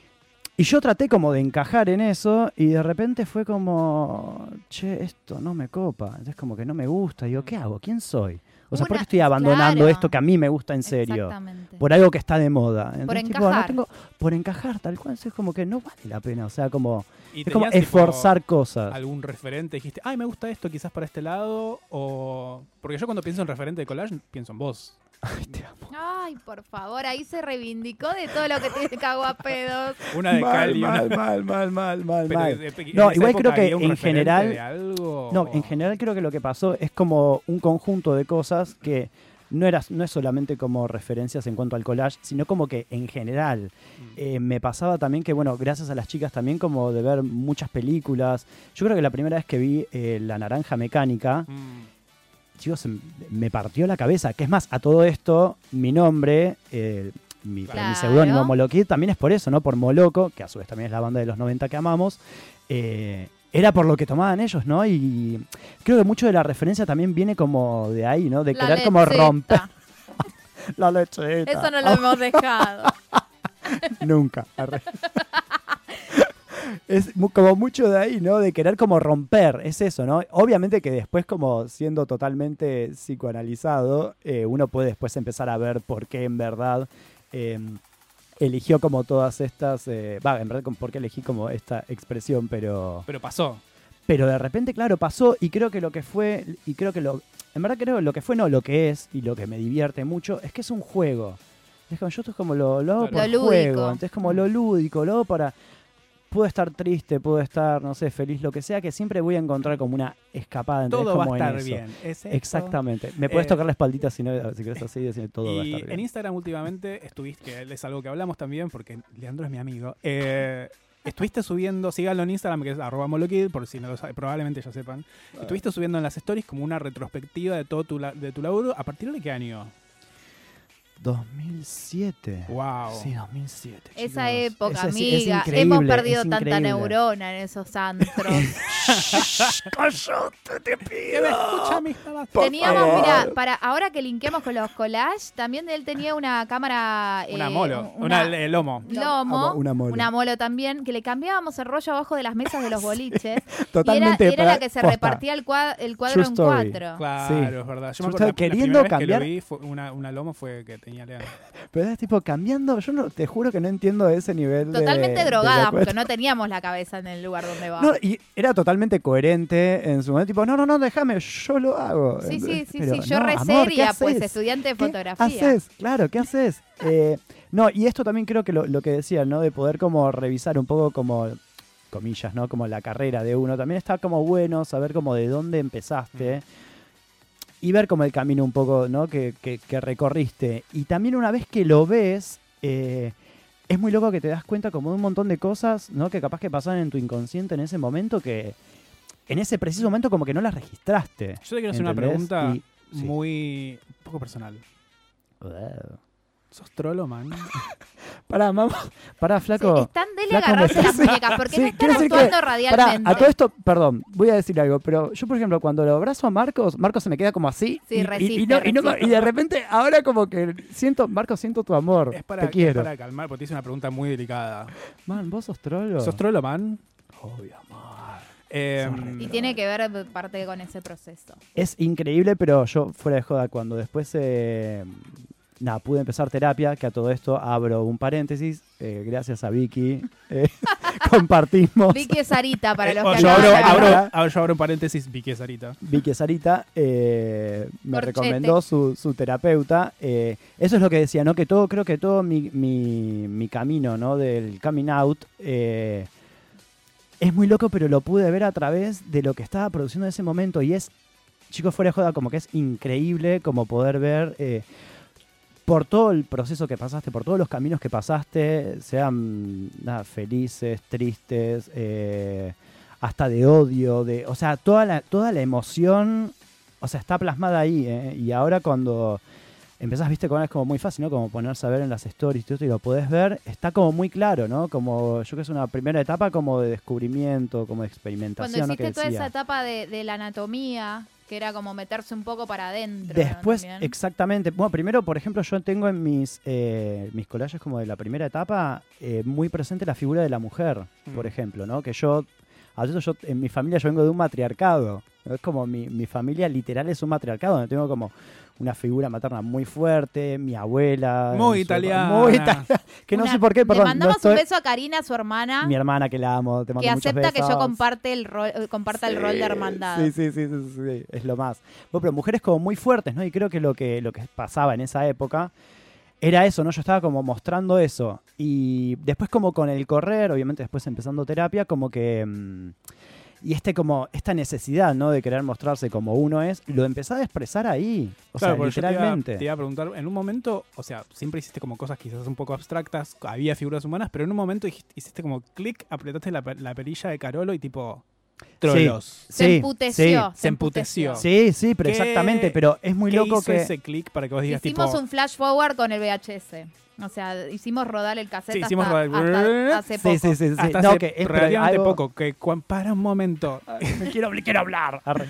S6: Y yo traté como de encajar en eso y de repente fue como, che, esto no me copa, entonces como que no me gusta. Digo, ¿qué hago? ¿Quién soy? O sea, ¿por qué estoy abandonando
S7: claro.
S6: esto que a mí me gusta en serio?
S7: Exactamente.
S6: Por algo que está de moda. Entonces, tipo,
S7: encajar.
S6: por encajar, tal cual. Es como que no vale la pena. O sea, como,
S8: ¿Y
S6: es como
S8: tenías, tipo,
S6: esforzar cosas.
S8: algún referente? Dijiste, ay, me gusta esto, quizás para este lado, o... Porque yo cuando pienso en referente de collage, pienso en vos.
S6: Ay, te amo.
S7: Ay, por favor, ahí se reivindicó de todo lo que te cagó a pedos.
S8: Una de cal y una...
S6: mal.
S8: Pero
S6: mal.
S8: en
S6: No,
S8: esa
S6: igual
S8: época
S6: creo que
S8: había un
S6: en
S8: referente
S6: general-
S8: de algo,
S6: No,
S8: o-
S6: en general creo que lo que pasó es como un conjunto de cosas que no es solamente como referencias en cuanto al collage, sino como que en general me pasaba también que, bueno, gracias a las chicas también como de ver muchas películas. Yo creo que la primera vez que vi La Naranja Mecánica, chicos, me partió la cabeza. Que es más, a todo esto, mi nombre, mi
S7: Claro.
S6: seudónimo Moloquit, también es por eso, ¿no? Por Moloco, que a su vez también es la banda de los 90 que amamos. Era por lo que tomaban ellos, ¿no? Y creo que mucho de la referencia también viene como de ahí, ¿no? De
S7: La
S6: querer como
S7: lechita.
S6: romper la lecheta.
S7: Eso no lo hemos dejado.
S6: Nunca. Arre. Es como mucho de ahí, ¿no? De querer como romper, es eso, ¿no? Obviamente que después como siendo totalmente psicoanalizado, uno puede después empezar a ver por qué en verdad eligió como todas estas, en verdad por qué elegí como esta expresión, pero
S8: pasó.
S6: Pero de repente, claro, pasó y creo que lo que fue, y creo que en verdad creo que lo que fue, no, lo que es, y lo que me divierte mucho, es que es un juego. Es como, yo esto es como lo hago por
S7: Lo
S6: juego,
S7: lúdico.
S6: entonces como lo lúdico, lo hago para... Puedo estar triste, puedo estar, no sé, feliz, lo que sea, que siempre voy a encontrar como una escapada. ¿entendés?
S8: Todo va a
S6: Como en
S8: estar
S6: eso.
S8: bien. ¿Es esto?
S6: Exactamente. Me puedes tocar la espaldita si querés así, decir todo va a estar bien.
S8: En Instagram últimamente estuviste, que es algo que hablamos también, porque Leandro es mi amigo, estuviste subiendo, síganlo en Instagram, que es @molokid, por si no lo saben, probablemente ya sepan. Estuviste subiendo en las stories como una retrospectiva de todo de tu laburo. ¿A partir de qué año?
S6: 2007.
S8: Wow.
S6: Sí, 2007.
S7: Esa
S6: chicos.
S7: época,
S6: Es
S7: amiga.
S6: increíble,
S7: Hemos perdido
S6: es
S7: tanta
S6: increíble.
S7: neurona en esos antros.
S6: ¡Cállate, te pido!
S8: ¿Qué me escucha mis mamás?
S7: Teníamos,
S6: favor.
S7: mira, ahora que linkeamos con los collages, también él tenía una cámara.
S8: Una Molo, una Lomo.
S7: Lomo,
S6: Una Molo.
S7: también, que le cambiábamos el rollo abajo de las mesas de los boliches.
S6: Totalmente.
S7: y era la que se
S6: posta.
S7: repartía el cuadro
S6: True
S7: en
S6: story.
S7: 4.
S8: Claro,
S6: Sí.
S8: es verdad. Yo
S6: Yo
S8: me acuerdo
S6: estaba
S8: la
S6: queriendo
S8: primera vez
S6: cambiar.
S8: que lo vi, fue una Lomo fue que tenía Leandro.
S6: Pero es tipo cambiando. Yo no, te juro que no entiendo ese nivel
S7: Totalmente
S6: de
S7: drogada,
S6: la
S7: porque
S6: cuestión.
S7: no teníamos la cabeza en el lugar donde va.
S6: No, y era totalmente coherente en su momento. Tipo, no, déjame, yo lo hago.
S7: Sí,
S6: Pero,
S7: yo
S6: no,
S7: re
S6: amor, ¿qué
S7: seria, pues
S6: haces?
S7: estudiante de
S6: ¿Qué
S7: fotografía.
S6: haces? Claro, ¿qué haces? No, y esto también creo que lo que decía, ¿no? De poder como revisar un poco como, comillas, ¿no? Como la carrera de uno. También está como bueno saber como de dónde empezaste y ver como el camino un poco, ¿no? Que recorriste. Y también una vez que lo ves, es muy loco que te das cuenta como de un montón de cosas, ¿no? Que capaz que pasaban en tu inconsciente en ese momento que en ese preciso momento como que no las registraste.
S8: Yo te quiero hacer una
S6: ¿entendés?
S8: pregunta
S6: Sí.
S8: muy poco personal. ¿Sos trolo, man?
S6: Pará, mamá. Pará, flaco.
S7: Están dele
S6: Flaco,
S7: agarrarse
S6: me
S7: las
S6: estás-
S7: muñecas, porque
S6: Sí,
S7: no están
S6: quiero decir
S7: actuando
S6: que-
S7: radialmente.
S6: Pará, a todo esto, perdón, voy a decir algo, pero yo, por ejemplo, cuando lo abrazo a Marcos se me queda como así.
S7: Sí,
S6: y,
S7: resiste,
S6: y
S7: resiste.
S6: de repente, ahora como que siento, Marcos, siento tu amor.
S8: Es
S6: te quiero.
S8: Es para calmar, porque te hice una pregunta muy delicada.
S6: Man, ¿vos sos trolo?
S8: ¿Sos trolo, man?
S6: Obvio, amor.
S7: Y tiene que ver parte con ese proceso.
S6: Es increíble, pero yo, fuera de joda, cuando después pude empezar terapia, que a todo esto abro un paréntesis, gracias a Vicky, compartimos.
S7: Vicky es Sarita, para los que
S8: yo
S7: acaban de
S6: Sarita.
S8: abro un paréntesis, Vicky es Sarita.
S6: Vicky Sarita me
S7: Corchete.
S6: recomendó su terapeuta. Eso es lo que decía, ¿no? Que todo, creo que todo mi camino, ¿no? Del coming out es muy loco, pero lo pude ver a través de lo que estaba produciendo en ese momento. Y es, chicos, fuera de joda, como que es increíble como poder ver por todo el proceso que pasaste, por todos los caminos que pasaste, sean felices, tristes, hasta de odio, o sea, toda la emoción, o sea, está plasmada ahí, y ahora cuando empezás, viste, es como muy fácil, ¿no? Como ponerse a ver en las stories y lo podés ver, está como muy claro, ¿no? Como, yo que es una primera etapa como de descubrimiento, como de experimentación,
S7: Cuando
S6: ¿no?
S7: hiciste
S6: Que
S7: toda esa
S6: decía.
S7: etapa de la anatomía, que era como meterse un poco para adentro.
S6: Después,
S7: ¿no? También.
S6: exactamente. Bueno, primero, por ejemplo, yo tengo en mis collages como de la primera etapa muy presente la figura de la mujer, por ejemplo, ¿no? Que yo en mi familia yo vengo de un matriarcado. ¿No? Es como mi familia literal es un matriarcado, donde tengo como una figura materna muy fuerte, mi abuela.
S8: Muy
S6: su-
S8: italiana.
S6: Muy italiana. Que no sé por qué, perdón.
S7: Le mandamos
S6: no estoy-
S7: un beso a Karina, su hermana,
S6: Mi hermana que la amo, te mando
S7: que
S6: muchos
S7: acepta que yo
S6: besos.
S7: comparta el rol de hermandad.
S6: Sí, es lo más. Bueno, pero mujeres como muy fuertes, ¿no? Y creo que lo que pasaba en esa época era eso, ¿no? Yo estaba como mostrando eso. Y después como con el correr, obviamente después empezando terapia, como que... y como esta necesidad, ¿no? De querer mostrarse como uno es, lo empecé a expresar ahí. O sea,
S8: porque yo
S6: literalmente.
S8: te iba a preguntar, en un momento, o sea, siempre hiciste como cosas quizás un poco abstractas, había figuras humanas, pero en un momento hiciste como clic, apretaste la perilla de Carolo y tipo, trolos.
S7: Se emputeció.
S8: Se emputeció.
S6: Sí, pero
S8: ¿Qué-
S6: exactamente, pero es muy
S8: ¿Qué
S6: loco
S8: hizo
S6: que...
S8: ese clic para que vos digas
S7: Hicimos
S8: tipo...
S7: un flash forward con el VHS. O sea, hicimos rodar el cassette
S8: Sí, hicimos
S7: hasta hace poco.
S6: Sí.
S8: Hasta
S6: No,
S8: hace
S6: que es
S8: relativamente
S6: algo-
S8: poco, que para un momento,
S6: quiero hablar. Arre.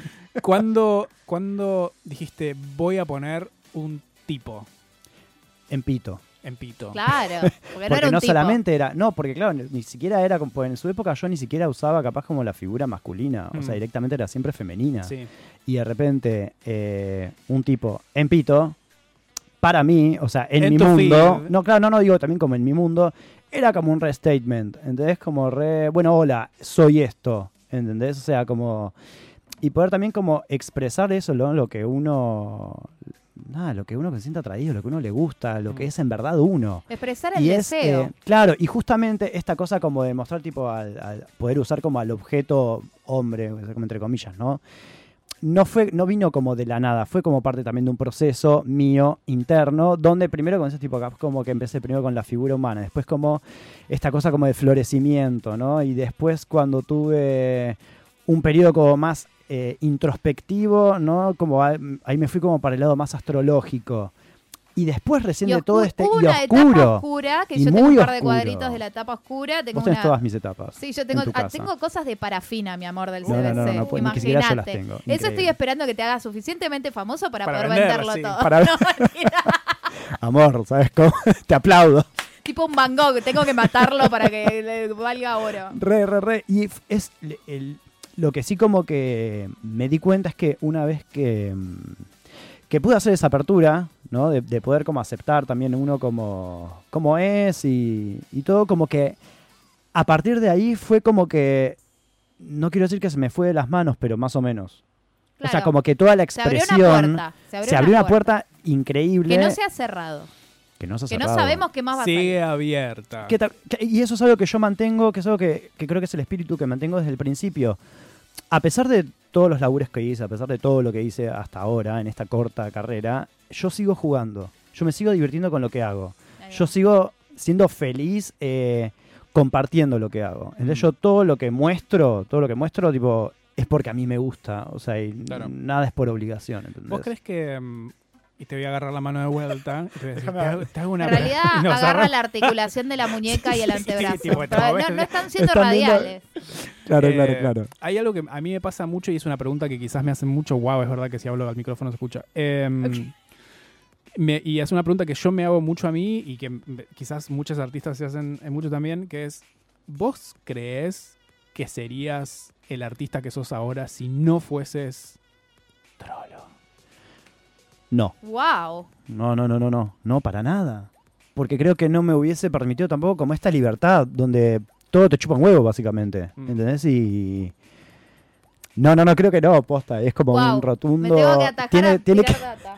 S8: ¿Cuándo dijiste voy a poner un tipo
S6: En pito.
S8: en pito?
S7: Claro, porque no
S6: Porque
S7: era un
S6: no
S7: tipo.
S6: solamente era... No, porque claro, ni siquiera era... Pues en su época yo ni siquiera usaba capaz como la figura masculina. O sea, directamente era siempre femenina.
S8: Sí.
S6: Y de repente un tipo en pito, para mí, o sea, en mi
S8: tu
S6: mundo...
S8: feed.
S6: No, claro, no digo también como en mi mundo. Era como un restatement, ¿entendés? Como bueno, hola, soy esto, ¿entendés? O sea, como... Y poder también como expresar eso, ¿no? Lo que uno... lo que uno se siente atraído, lo que uno le gusta, lo que es en verdad uno.
S7: Expresar el
S6: Y es,
S7: deseo.
S6: claro, y justamente esta cosa como de mostrar tipo al poder usar como al objeto hombre, como entre comillas, ¿no? no vino como de la nada, fue como parte también de un proceso mío interno, donde primero con ese tipo, como que empecé primero con la figura humana, después como esta cosa como de florecimiento, ¿no? Y después cuando tuve un periodo como más introspectivo, ¿no? Como ahí me fui como para el lado más astrológico. Y después recién de todo este...
S7: Hubo
S6: y
S7: una
S6: oscuro,
S7: etapa oscura, que
S6: y
S7: yo tengo un
S6: muy
S7: par de
S6: oscuro.
S7: cuadritos de la etapa oscura. Tengo
S6: Vos tenés
S7: una...
S6: todas mis etapas.
S7: Sí, yo
S6: en
S7: tengo,
S6: tu casa.
S7: tengo cosas de parafina, mi amor, del
S6: No,
S7: CBC.
S6: no, pues, ni siquiera yo las
S7: Imagínate.
S6: tengo.
S7: Eso estoy
S6: Increíble.
S7: esperando que te hagas suficientemente famoso para poder
S8: vender,
S7: venderlo
S8: sí.
S7: todo.
S6: Para-
S7: No, mentira.
S6: Amor, ¿sabes cómo? Te aplaudo.
S7: Tipo un Van Gogh, tengo que matarlo para que le valga oro.
S6: Re. Y es lo que sí como que me di cuenta es que una vez que pude hacer esa apertura, ¿no? De poder como aceptar también uno como es y todo, como que a partir de ahí fue como que, no quiero decir que se me fue de las manos, pero más o menos.
S7: Claro.
S6: O sea, como que toda la
S7: Se abrió
S6: expresión...
S7: una puerta.
S6: Se abrió una puerta increíble.
S7: Que no se ha cerrado.
S6: Que no se ha
S7: Que no
S6: cerrado.
S7: sabemos qué más va a salir.
S8: Sigue abierta.
S6: Y eso es algo que yo mantengo, que es algo que creo que es el espíritu que mantengo desde el principio. A pesar de todos los labures que hice, a pesar de todo lo que hice hasta ahora, en esta corta carrera, yo sigo jugando. Yo me sigo divirtiendo con lo que hago. Yo sigo siendo feliz compartiendo lo que hago. Entonces yo todo lo que muestro, tipo, es porque a mí me gusta. O sea, y
S8: Claro.
S6: nada es por obligación, ¿entendés?
S8: ¿Vos crees que... y te voy a agarrar la mano de vuelta y te voy a decir, te hago una...
S7: En realidad
S8: y nos
S7: agarra
S8: agarra-
S7: la articulación de la muñeca y el antebrazo.
S8: tipo,
S7: Pero
S8: todo,
S7: no
S8: ¿ves?
S7: están siendo
S6: Están viendo-
S7: radiales.
S6: Claro.
S8: Hay algo que a mí me pasa mucho y es una pregunta que quizás me hace mucho, wow, es verdad que si hablo al micrófono se escucha. Y es una pregunta que yo me hago mucho a mí y que quizás muchos artistas se hacen mucho también, que es, ¿vos crees que serías el artista que sos ahora si no fueses trolo?
S6: No.
S7: Wow.
S6: No, para nada. Porque creo que no me hubiese permitido tampoco como esta libertad donde todo te chupa un huevo, básicamente. ¿Entendés? Y... No, creo que no, posta. Es como
S7: Wow.
S6: un rotundo...
S7: Me tengo que atajar a
S6: tiene
S7: tirar
S6: que...
S7: data.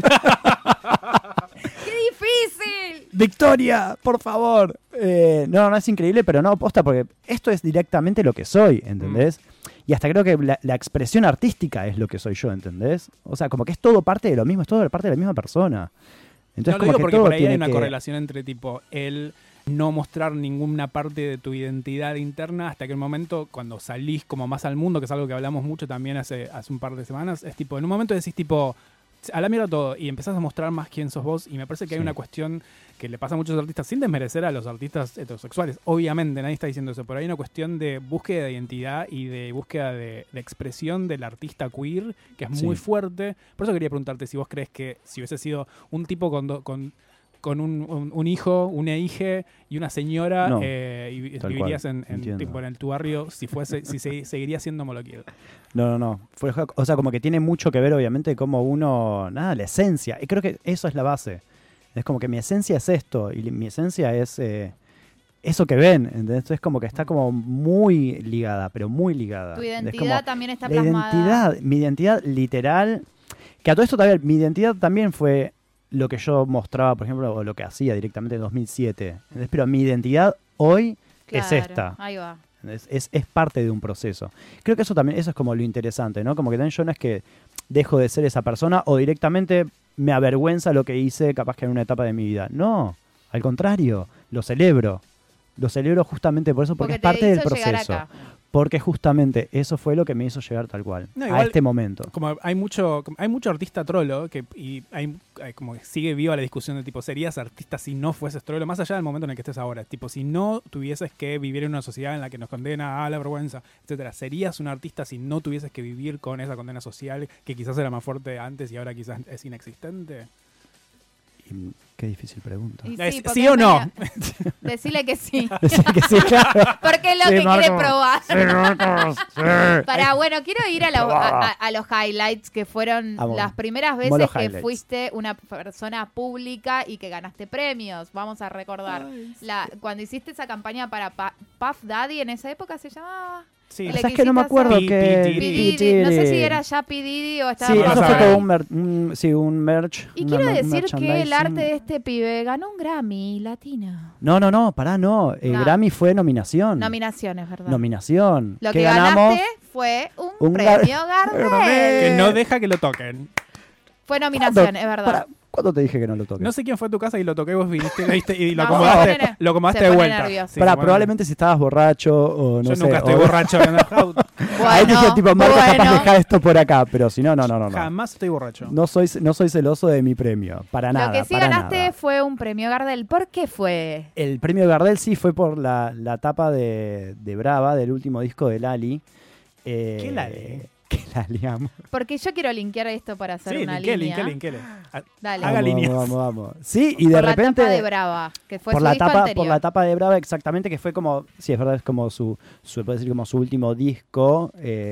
S7: ¡Qué difícil!
S6: ¡Victoria! ¡Por favor! No, es increíble, pero no, posta, porque esto es directamente lo que soy, ¿entendés? Y hasta creo que la expresión artística es lo que soy yo, ¿entendés? O sea, como que es todo parte de lo mismo, es todo parte de la misma persona. Entonces,
S8: No, lo
S6: como
S8: digo
S6: que
S8: porque
S6: todo
S8: por ahí hay
S6: tiene
S8: una
S6: que...
S8: correlación entre tipo el no mostrar ninguna parte de tu identidad interna hasta que el momento cuando salís como más al mundo, que es algo que hablamos mucho también hace un par de semanas, es tipo, en un momento decís tipo, a la mierda todo y empezás a mostrar más quién sos vos y me parece que hay
S6: Sí.
S8: una cuestión que le pasa a muchos artistas sin desmerecer a los artistas heterosexuales, obviamente nadie está diciendo eso, pero hay una cuestión de búsqueda de identidad y de búsqueda de expresión del artista queer que es muy
S6: Sí.
S8: fuerte. Por eso quería preguntarte si vos crees que si hubiese sido un tipo con un hijo, una hija y una señora
S6: No,
S8: y
S6: tal
S8: vivirías
S6: cual, entiendo.
S8: tipo, en tu barrio, si seguiría siendo Moloquiel.
S6: No. O sea, como que tiene mucho que ver, obviamente, cómo uno... Nada, la esencia. Y creo que eso es la base. Es como que mi esencia es esto. Y mi esencia es eso que ven. ¿Entendés? Entonces, como que está como muy ligada, pero muy ligada.
S7: Tu
S6: Es
S7: identidad
S6: como
S7: también está
S6: la
S7: plasmada.
S6: mi identidad literal... Que a todo esto también, mi identidad también fue lo que yo mostraba, por ejemplo, o lo que hacía directamente en 2007. ¿Entendés? Pero mi identidad hoy es
S7: Claro,
S6: esta.
S7: Ahí va.
S6: Es parte de un proceso. Creo que eso es como lo interesante, ¿no? Como que también yo no es que dejo de ser esa persona o directamente me avergüenza lo que hice capaz que en una etapa de mi vida. No, al contrario, lo celebro. Lo celebro justamente por eso, porque es
S7: te
S6: parte del
S7: hizo llegar
S6: proceso.
S7: acá.
S6: Porque justamente eso fue lo que me hizo llegar tal cual,
S8: No,
S6: a
S8: igual,
S6: este momento.
S8: Como hay mucho artista trolo y hay como que sigue viva la discusión de tipo, ¿serías artista si no fueses trolo? Más allá del momento en el que estés ahora. Tipo, si no tuvieses que vivir en una sociedad en la que nos condena a la vergüenza, etcétera, ¿serías un artista si no tuvieses que vivir con esa condena social que quizás era más fuerte antes y ahora quizás es inexistente?
S6: Y qué difícil pregunta.
S7: Y
S8: ¿Sí
S7: porque
S8: o
S7: es
S8: no?
S7: medio- Decile que sí.
S6: Decir que sí, claro.
S7: Porque es lo
S6: Sí,
S7: que quiere
S6: Marcos.
S7: probar.
S6: Sí, Marcos, sí.
S7: Para, bueno, quiero ir a los highlights que fueron
S6: Amo.
S7: las primeras
S6: Amo
S7: veces
S6: los
S7: que
S6: highlights.
S7: fuiste una persona pública y que ganaste premios. Vamos a recordar. Cuando hiciste esa campaña para Puff Daddy, en esa época se llamaba.
S8: Sí.
S7: Le
S6: ¿Sabes que no me
S7: quisiste
S6: acuerdo
S8: hacer-
S6: que...
S8: Pi-
S7: P. Diddy, no sé si era ya P. Diddy o estaba
S6: Sí,
S8: No
S6: eso
S8: lo
S6: fue
S8: sabré.
S6: como un merch.
S7: Y
S6: una
S7: quiero
S6: mer-
S7: decir que el
S6: merchandising.
S7: arte de este pibe ganó un Grammy latino.
S6: No, pará, no. El
S7: No.
S6: Grammy fue nominación.
S7: Nominaciones, ¿verdad?
S6: Nominación.
S7: Lo
S6: ¿Qué
S7: que
S6: ganamos?
S7: ganaste fue un
S6: Un
S7: premio
S6: Gardel.
S7: Gardel.
S8: Que no deja que lo toquen.
S7: Fue nominación, es verdad.
S6: Pará, ¿cuándo te dije que no lo toques?
S8: No sé quién fue a tu casa y lo toqué, vos viniste, lo viste y lo
S7: No,
S8: acomodaste,
S7: se pone-
S8: lo acomodaste
S7: se
S8: de
S7: pone
S8: vuelta.
S7: nervioso.
S8: Sí,
S6: Pará,
S8: bueno.
S6: probablemente si estabas borracho o no
S8: Yo
S6: sé.
S8: nunca estoy
S6: o-
S8: borracho.
S6: Ahí dije, tipo, Marco, capaz
S7: bueno.
S6: deja esto por acá. Pero si no.
S8: Jamás estoy borracho.
S6: No soy celoso de mi premio. Para nada.
S7: Lo que sí
S6: para
S7: ganaste
S6: nada.
S7: fue un premio Gardel. ¿Por qué fue?
S6: El premio Gardel sí fue por la tapa de Brava, del último disco de Lali.
S8: ¿Qué Lali?
S6: ¿Qué Lali, amo?
S7: Porque yo quiero linkear esto para hacer
S8: Sí,
S7: una
S8: linkele.
S7: línea. Dale.
S8: Haga líneas.
S6: Vamos. Sí, y de
S7: Por
S6: repente...
S7: la tapa de Brava, que fue
S6: por
S7: su
S6: la
S7: disco
S6: tapa
S7: anterior.
S6: por la tapa de Brava, exactamente, que fue como, sí, es verdad, es como su puede decir como su último disco,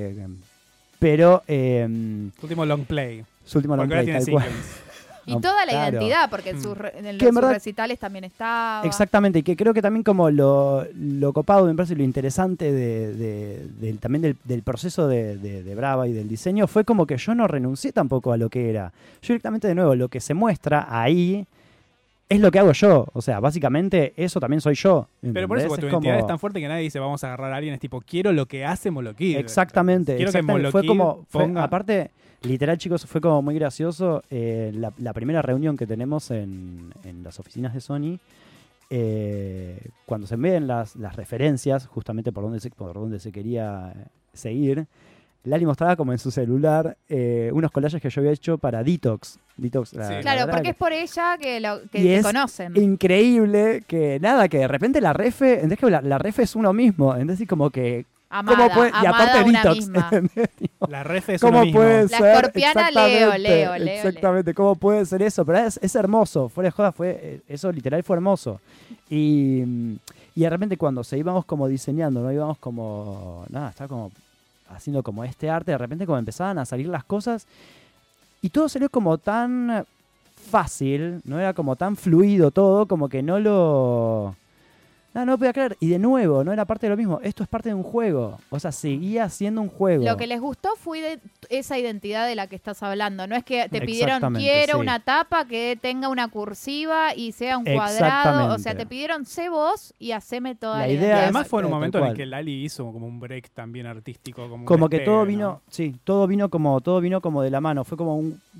S6: pero
S8: Último long play.
S6: su último
S8: Porque
S6: long
S8: ahora
S6: play,
S8: tiene
S6: tal cual.
S8: singles.
S7: Y
S6: No,
S7: toda la
S6: claro.
S7: identidad, porque en
S6: Que en
S7: sus
S6: verdad-
S7: recitales también estaba.
S6: Exactamente, y que creo que también como lo copado, me parece lo interesante también del proceso de Brava y del diseño fue como que yo no renuncié tampoco a lo que era. Yo directamente, de nuevo, lo que se muestra ahí es lo que hago yo. O sea, básicamente eso también soy yo.
S8: Pero por eso,
S6: ¿entendés?
S8: porque tu
S6: Es
S8: identidad
S6: como-
S8: es tan fuerte que nadie dice vamos a agarrar a alguien. Es tipo, quiero lo que hace Molokid.
S6: Exactamente.
S8: Quiero que
S6: exactamente.
S8: Molokid
S6: Fue como,
S8: ponga...
S6: aparte, literal, chicos, fue como muy gracioso la primera reunión que tenemos en las oficinas de Sony. Cuando se ven las referencias, justamente por donde se quería seguir, Lali mostraba como en su celular unos collages que yo había hecho para Detox.
S7: Claro, porque es por ella que
S6: Y
S7: te
S6: es
S7: conocen.
S6: increíble que nada, que de repente la refe, ¿entendés que la refe es uno mismo? ¿Entendés? Como que...
S7: Amada,
S6: ¿cómo puede? Y
S7: amada
S6: aparte
S7: una
S6: Detox.
S7: misma.
S6: ¿entendés?
S8: La ref es
S6: ¿Cómo
S8: uno mismo.
S6: puede
S7: La
S6: ser?
S7: escorpiana Leo.
S6: Exactamente, ¿cómo puede ser eso? Pero es hermoso, fuera de joda, eso literal fue hermoso. Y de repente cuando se íbamos como diseñando, no íbamos como, nada, estaba como haciendo como este arte, de repente como empezaban a salir las cosas y todo salió como tan fácil, no era como tan fluido todo, como que no lo podía creer. Y de nuevo, no era parte de lo mismo. Esto es parte de un juego. O sea, seguía siendo un juego.
S7: Lo que les gustó fue esa identidad de la que estás hablando. No es que te pidieron,
S6: Exactamente,
S7: quiero
S6: sí.
S7: una tapa que tenga una cursiva y sea un cuadrado.
S6: Exactamente.
S7: O sea, te pidieron, sé vos y haceme toda
S6: La
S7: la
S6: idea
S7: identidad.
S8: Además fue en un
S6: tal
S8: momento en el
S6: cual.
S8: que Lali hizo como un break también artístico. Como un
S6: Como que
S8: despegue,
S6: todo
S8: ¿no?
S6: vino, sí, todo vino como de la mano. Fue como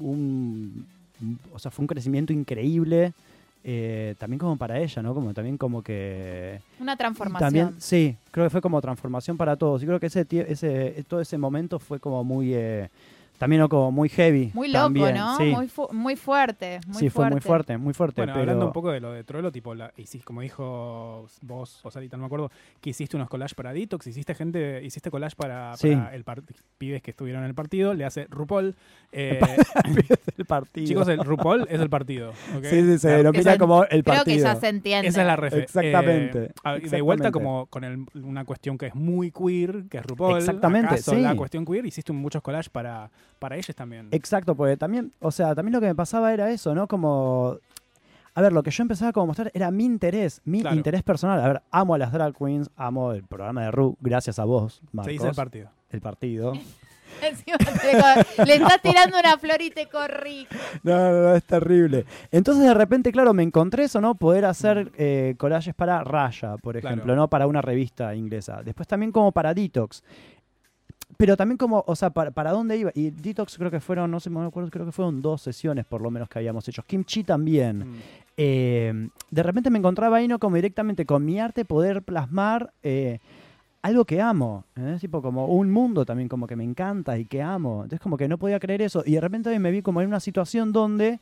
S6: o sea, fue un crecimiento increíble. También como para ella, ¿no? También como que...
S7: Una transformación.
S6: También, sí, creo que fue como transformación para todos. Y creo que todo ese momento fue como muy... también ¿no? como muy heavy.
S7: Muy loco,
S6: también,
S7: ¿no?
S6: Sí,
S7: Muy fuerte.
S6: sí, fue muy fuerte, muy fuerte.
S8: Bueno,
S6: pero...
S8: hablando un poco de lo de Trollo, tipo, como dijo vos, Osalita, no me acuerdo, que hiciste unos collages para Detox, hiciste collage para
S6: Sí.
S8: pibes que estuvieron en el partido, le hace RuPaul.
S6: el partido.
S8: Chicos, el RuPaul es el partido. ¿ok?
S6: Sí, se denomina
S7: Esa-
S6: como el
S7: Creo
S6: partido.
S7: que ya se entiende.
S8: Esa es la refe.
S6: Exactamente,
S8: De vuelta
S6: exactamente.
S8: como con una cuestión que es muy queer, que es RuPaul.
S6: Exactamente,
S8: ¿Acaso
S6: sí.
S8: la cuestión queer, hiciste muchos collages para ellos también.
S6: Exacto, porque también, o sea, también lo que me pasaba era eso, ¿no? Como, a ver, lo que yo empezaba como a mostrar era mi interés
S8: Claro.
S6: personal. A ver, amo a las drag queens, amo el programa de Ru, gracias a vos, Marcos.
S8: Se dice el partido.
S6: El partido.
S7: Encima le estás tirando una flor y te corrí.
S6: No, es terrible. Entonces, de repente, claro, me encontré eso, ¿no? Poder hacer collages para Raya, por ejemplo,
S8: Claro.
S6: ¿no? Para una revista inglesa. Después también como para Detox. Pero también como, o sea, para dónde iba. Y Detox creo que fueron, no sé, me acuerdo, creo que fueron 2 sesiones por lo menos que habíamos hecho. Kimchi también. De repente me encontraba ahí, ¿no? Como directamente con mi arte poder plasmar algo que amo. Tipo como un mundo también como que me encanta y que amo. Entonces como que no podía creer eso. Y de repente me vi como en una situación donde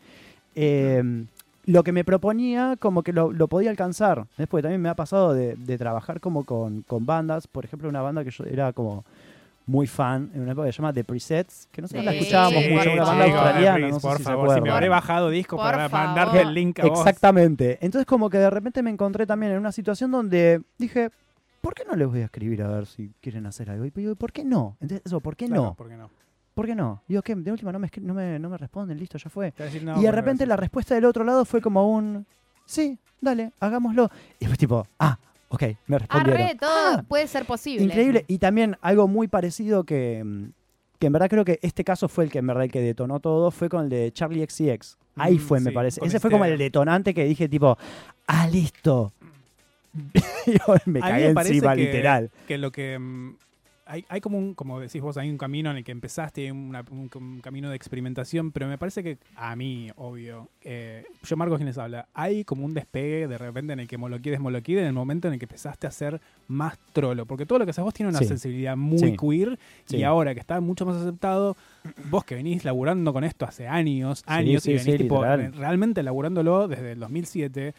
S6: lo que me proponía como que lo podía alcanzar. Después también me ha pasado de trabajar como con bandas. Por ejemplo, una banda que yo era como muy fan en una época que se llama The Presets, que nosotros la
S7: Sí,
S6: escuchábamos
S7: sí,
S6: mucho, una banda
S7: chicos,
S6: australiana, no sé
S8: por
S6: si se
S8: favor, si me
S6: acuerdan.
S8: habré bajado disco
S7: Por
S8: para
S7: favor.
S8: mandarte el link a vos.
S6: Exactamente. Entonces como que de repente me encontré también en una situación donde dije, ¿por qué no les voy a escribir a ver si quieren hacer algo? Y digo, ¿por qué no? Entonces, eso, ¿por qué
S8: Claro,
S6: no?
S8: ¿por qué no?
S6: ¿Por qué no? Digo, ¿qué? De última no me responden, listo, ya fue.
S8: Te voy a decir, no,
S6: Y de
S8: bueno,
S6: repente
S8: gracias.
S6: la respuesta del otro lado fue como sí, dale, hagámoslo. Y fue tipo, Ok, me respondieron.
S7: Arre, todo puede ser posible.
S6: Increíble. Y también algo muy parecido que en verdad creo que este caso fue el que en verdad el que detonó todo, fue con el de Charlie XCX. Ahí fue, me
S8: sí,
S6: parece.
S8: con
S6: Ese fue como el detonante que dije tipo, listo. Yo me
S8: A mí
S6: cagué
S8: me parece
S6: encima,
S8: que,
S6: literal.
S8: que lo que hay como decís vos, hay un camino en el que empezaste, un camino de experimentación, pero me parece que a mí, obvio, yo Marcos quien les habla, hay como un despegue de repente en el que Moloquide en el momento en el que empezaste a ser más trolo, porque todo lo que haces vos tiene una
S6: Sí.
S8: sensibilidad muy
S6: Sí.
S8: queer,
S6: Sí.
S8: y ahora que está mucho más aceptado, vos que venís laburando con esto hace años,
S6: Sí,
S8: y
S6: sí,
S8: venís
S6: sí,
S8: tipo
S6: literal.
S8: realmente laburándolo desde el 2007,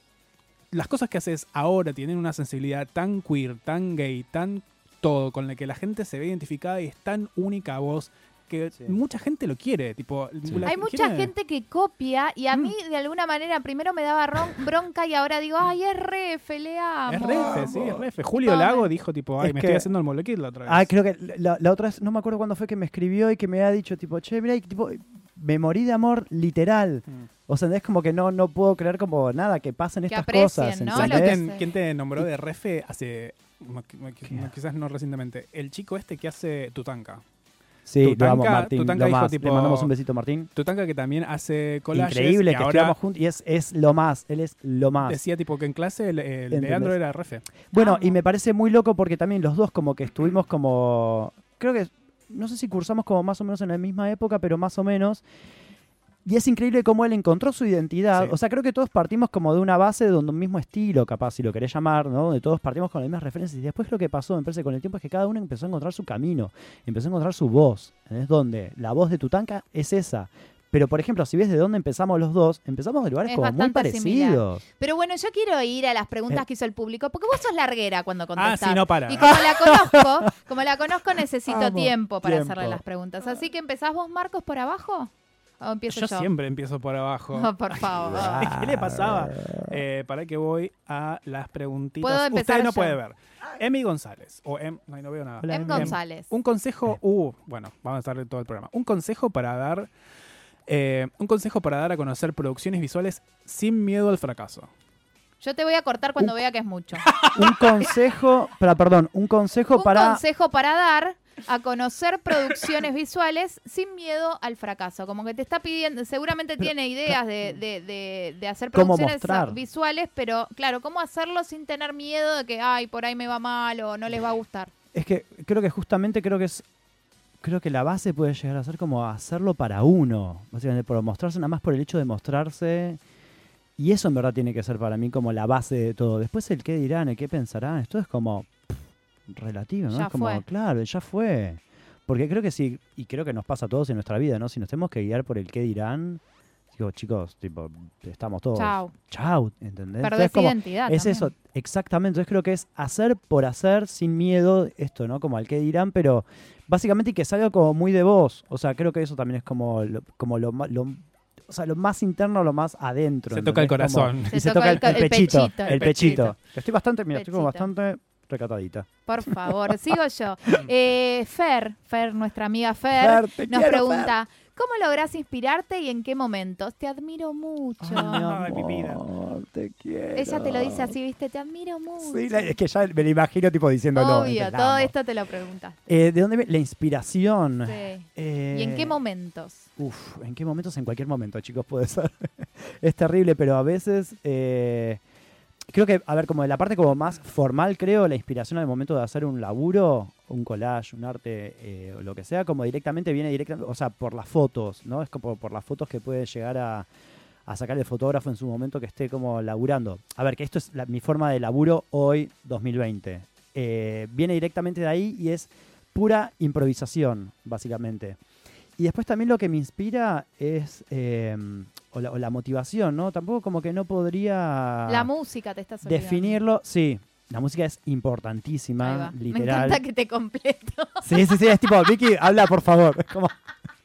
S8: las cosas que haces ahora tienen una sensibilidad tan queer, tan gay, tan todo, con la que la gente se ve identificada y es tan única a vos que
S6: Sí.
S8: mucha gente lo quiere. Tipo,
S6: Sí.
S8: la
S7: Hay mucha
S8: quiere-
S7: gente que copia y a mí de alguna manera primero me daba bronca y ahora digo, ay, es refe, le amo.
S8: Es refe, sí, es refe. Julio
S7: Tipo,
S8: Lago dijo, tipo, ay,
S6: es
S8: me
S6: que-
S8: estoy haciendo el Moloquid la otra vez.
S6: Creo que la otra vez, no me acuerdo cuándo fue que me escribió y que me ha dicho tipo, che, mira, y, tipo, me morí de amor literal.
S8: Mm.
S6: O sea, es como que no puedo creer como nada que pasen
S7: Que
S6: estas
S7: aprecien,
S6: cosas.
S7: ¿no?
S8: ¿Sabes
S7: Lo que
S6: ¿entendés?
S7: sé.
S8: quién te nombró de refe hace...
S6: ¿Qué?
S8: Quizás no recientemente. El chico este que hace Tutanka.
S6: Sí, lo amo,
S8: Tutanka-
S6: Martín.
S8: Tutanka
S6: Lo
S8: dijo,
S6: más.
S8: tipo,
S6: Le mandamos un besito, Martín.
S8: Tutanka que también hace collages.
S6: Increíble
S8: y
S6: que
S8: ahora
S6: estudiamos juntos y es lo más. Él es lo más.
S8: decía tipo que en clase el
S6: ¿Entendés?
S8: Leandro era refe.
S6: Bueno,
S7: Amo.
S6: y me parece muy loco porque también los dos como que estuvimos como... Creo que, no sé si cursamos como más o menos en la misma época, pero más o menos. Y es increíble cómo él encontró su identidad.
S8: Sí.
S6: O sea, creo que todos partimos como de una base donde un mismo estilo, capaz, si lo querés llamar, ¿no? Donde todos partimos con las mismas referencias. Y después lo que pasó, me parece, con el tiempo es que cada uno empezó a encontrar su camino. Empezó a encontrar su voz. Es donde la voz de Tutanka es esa. Pero, por ejemplo, si ves de dónde empezamos los dos, empezamos de lugares
S7: Es
S6: como muy
S7: bastante similar.
S6: parecidos.
S7: Pero bueno, yo quiero ir a las preguntas que hizo el público, porque vos sos larguera cuando contestás.
S8: sí, no para.
S7: Y como la conozco, necesito
S6: Amo,
S7: tiempo para
S6: tiempo.
S7: hacerle las preguntas. Así que empezás vos, Marcos, por abajo. ¿O empiezo
S8: Yo
S7: yo?
S8: siempre empiezo por abajo.
S7: Oh, por favor.
S8: ¿Qué le pasaba? Para que voy a las preguntitas.
S7: Puedo empezar
S8: Usted no
S7: yo.
S8: puede ver. Emi González. O Ay, no veo nada.
S6: Hola,
S7: M. González.
S8: Un consejo. Bueno, vamos a estar todo el programa. Un consejo para dar a conocer producciones visuales sin miedo al fracaso.
S7: Yo te voy a cortar cuando vea que es mucho.
S6: Un consejo, un consejo
S7: Un
S6: para...
S7: consejo para dar a conocer producciones visuales sin miedo al fracaso. Como que te está pidiendo, seguramente tiene ideas de hacer
S6: ¿Cómo
S7: producciones
S6: mostrar?
S7: visuales, pero claro, ¿cómo hacerlo sin tener miedo de que, ay, por ahí me va mal o no les va a gustar?
S6: Es que creo que justamente creo que la base puede llegar a ser como hacerlo para uno, básicamente por mostrarse, nada más por el hecho de mostrarse. Y eso en verdad tiene que ser para mí como la base de todo. Después el qué dirán, el qué pensarán, esto es como relativo, ¿no?
S7: Ya
S6: Es como,
S7: fue.
S6: claro, ya fue. Porque creo que sí, y creo que nos pasa a todos en nuestra vida, ¿no? Si nos tenemos que guiar por el qué dirán, digo, chicos, tipo, estamos todos.
S7: Chau.
S6: ¿Entendés?
S7: Perdés
S6: Entonces, como,
S7: identidad.
S6: es
S7: también.
S6: eso, exactamente. Entonces creo que es hacer por hacer, sin miedo, esto, ¿no? Como al que dirán, pero básicamente y que salga como muy de vos. O sea, creo que eso también es como o sea, lo más interno, lo más adentro.
S8: Se toca el
S6: ¿entendés?
S8: corazón.
S6: Y se toca el pechito.
S7: el
S6: El pechito. Estoy bastante, mira, estoy como
S7: Pechito.
S6: bastante recatadita.
S7: Por favor, sigo yo. Fer, nuestra amiga Fer,
S6: Fer, te
S7: nos
S6: quiero,
S7: pregunta, ¿cómo lográs inspirarte y en qué momentos? Te admiro mucho.
S8: Ay, mi vida.
S6: Te quiero.
S7: Ella te lo dice así, ¿viste? Te admiro mucho.
S6: Sí, es que ya me lo imagino tipo diciéndolo.
S7: Obvio,
S6: la
S7: todo
S6: amo.
S7: esto te lo preguntas.
S6: ¿De dónde viene la inspiración?
S7: Sí.
S6: Eh,
S7: ¿Y en qué momentos?
S6: ¿En qué momentos? En cualquier momento, chicos, puede ser. Es terrible, pero a veces creo que, a ver, como de la parte como más formal, creo, la inspiración al momento de hacer un laburo, un collage, un arte, o lo que sea, como viene directamente, o sea, por las fotos, ¿no? Es como por las fotos que puede llegar a sacar el fotógrafo en su momento que esté como laburando. A ver, que esto es mi forma de laburo hoy, 2020. Viene directamente de ahí y es pura improvisación, básicamente. Y después también lo que me inspira es, o la motivación, ¿no? Tampoco como que no podría
S7: La música te estás olvidando.
S6: definirlo. Sí, la música es
S7: Ahí
S6: importantísima,
S7: va. Me
S6: literal.
S7: encanta que te completo.
S6: Sí, es tipo, Vicky, habla, por favor. Es como,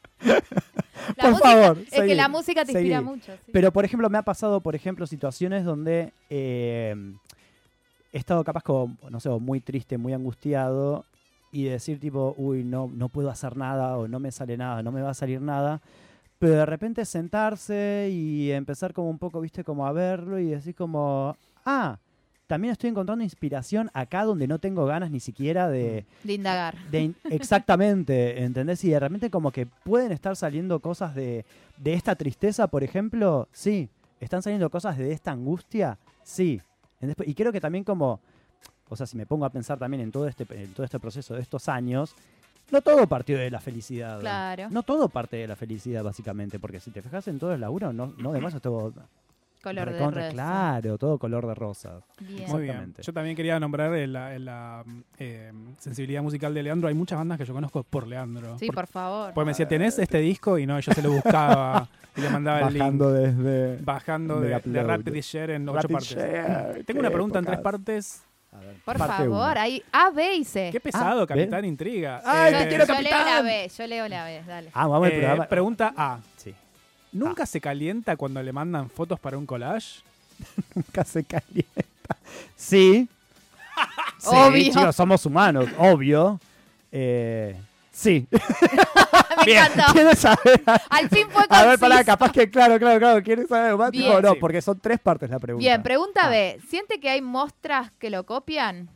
S7: La
S6: por
S7: música-
S6: favor,
S7: Es
S6: seguí,
S7: que la música te inspira
S6: seguí.
S7: mucho. Sí.
S6: Pero, por ejemplo, me ha pasado, situaciones donde he estado capaz como, no sé, o muy triste, muy angustiado, y decir tipo, uy, no puedo hacer nada, o no me sale nada, no me va a salir nada, pero de repente sentarse y empezar como un poco, viste, como a verlo y decir como, también estoy encontrando inspiración acá donde no tengo ganas ni siquiera de
S7: indagar.
S6: Exactamente, ¿entendés? Y de repente como que pueden estar saliendo cosas de esta tristeza, por ejemplo, sí. ¿Están saliendo cosas de esta angustia? Sí. Y creo que también como, o sea, si me pongo a pensar también en todo este proceso de estos años, no todo partió de la felicidad.
S7: Claro.
S6: No todo parte de la felicidad, básicamente, porque si te fijas en todo el laburo, no demás es todo
S7: color de
S6: recontra,
S7: rosa.
S6: claro, todo color de rosa.
S7: Bien.
S8: Muy bien. Yo también quería nombrar la sensibilidad musical de Leandro. Hay muchas bandas que yo conozco por Leandro.
S7: Sí, por favor.
S8: Pues me decía, ¿tenés este disco? Y no, yo se lo buscaba y le mandaba el link. Bajando de Rapid Share en 8 partes. Tengo una pregunta en 3 partes.
S6: A ver,
S7: Por
S6: parte
S7: favor,
S6: uno.
S7: hay A, B y C.
S8: Qué pesado,
S6: ¿B?
S8: Capitán Intriga.
S6: ¡Ay,
S7: yo,
S6: te quiero,
S7: yo leo
S6: capitán!
S7: la B, dale.
S6: Vamos al programa.
S8: Pregunta A.
S6: Sí.
S8: ¿Nunca se calienta cuando le mandan fotos para un collage?
S6: Nunca se calienta. Sí. Sí,
S7: Obvio.
S6: chicos, somos humanos, obvio. Sí.
S7: Me encantó.
S6: ¿Quieres saber?
S7: Al fin fue
S6: A ver,
S7: conciso.
S6: pará, capaz que, claro. ¿Quieres saber más?
S7: Bien.
S6: No,
S8: Sí.
S6: porque son 3 partes la pregunta.
S7: Bien, pregunta B. ¿Siente que hay mostras que lo copian?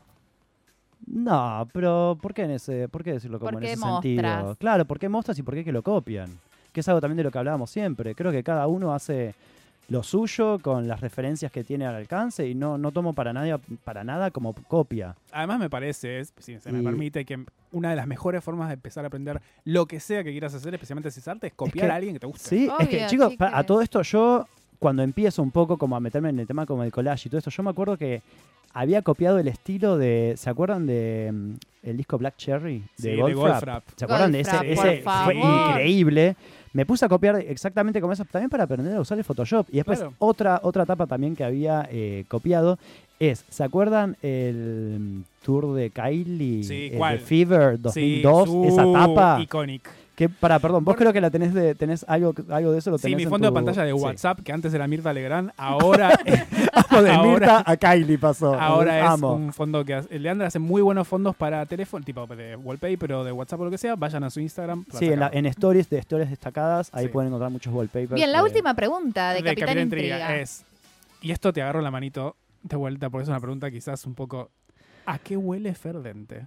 S6: No, pero ¿por qué decirlo como
S7: ¿Por
S6: en
S7: qué
S6: ese sentido?
S7: mostras?
S6: Claro, ¿por qué mostras y por qué que lo copian? Que es algo también de lo que hablábamos siempre. Creo que cada uno hace lo suyo con las referencias que tiene al alcance y no tomo para nada como copia.
S8: Además me parece, si se me
S6: Y-
S8: permite, que una de las mejores formas de empezar a aprender lo que sea que quieras hacer, especialmente si es arte, es copiar
S6: que-
S8: a alguien que te guste.
S6: Sí, es que
S7: Obvio,
S6: chicos,
S7: chiques.
S6: a todo esto yo, cuando empiezo un poco como a meterme en el tema como el collage y todo esto, yo me acuerdo que había copiado el estilo de, ¿se acuerdan de el disco Black Cherry?
S8: Sí, de Goldfrapp.
S6: ¿Se acuerdan de ese?
S7: Goldfrapp,
S6: Ese
S7: por
S6: fue
S7: favor.
S6: increíble. Me puse a copiar exactamente como eso, también para aprender a usar el Photoshop. Y después
S8: Claro.
S6: otra etapa también que había copiado es, ¿se acuerdan el tour de Kylie?
S8: Sí,
S6: El
S8: ¿cuál?
S6: de Fever 2002,
S8: Sí,
S6: esa tapa.
S8: Iconic.
S6: Que, perdón, vos creo que la tenés algo de eso, lo tenés
S8: Sí, mi
S6: en
S8: fondo de
S6: tu-
S8: pantalla de
S6: sí.
S8: WhatsApp, que antes era Mirta Legrand, ahora,
S6: Amo de
S8: ahora-
S6: Mirta a Kylie pasó.
S8: ahora es
S6: Amo.
S8: un fondo que Leandro hace muy buenos fondos para teléfono, tipo de wallpaper o de WhatsApp o lo que sea. Vayan a su Instagram.
S6: Sí, en stories destacadas, ahí
S8: Sí.
S6: pueden encontrar muchos wallpapers.
S7: Bien, la
S6: de-
S7: última pregunta de Capitán Intriga.
S8: es, y esto te agarro la manito de vuelta porque es una pregunta quizás un poco, ¿a qué huele Ferdente?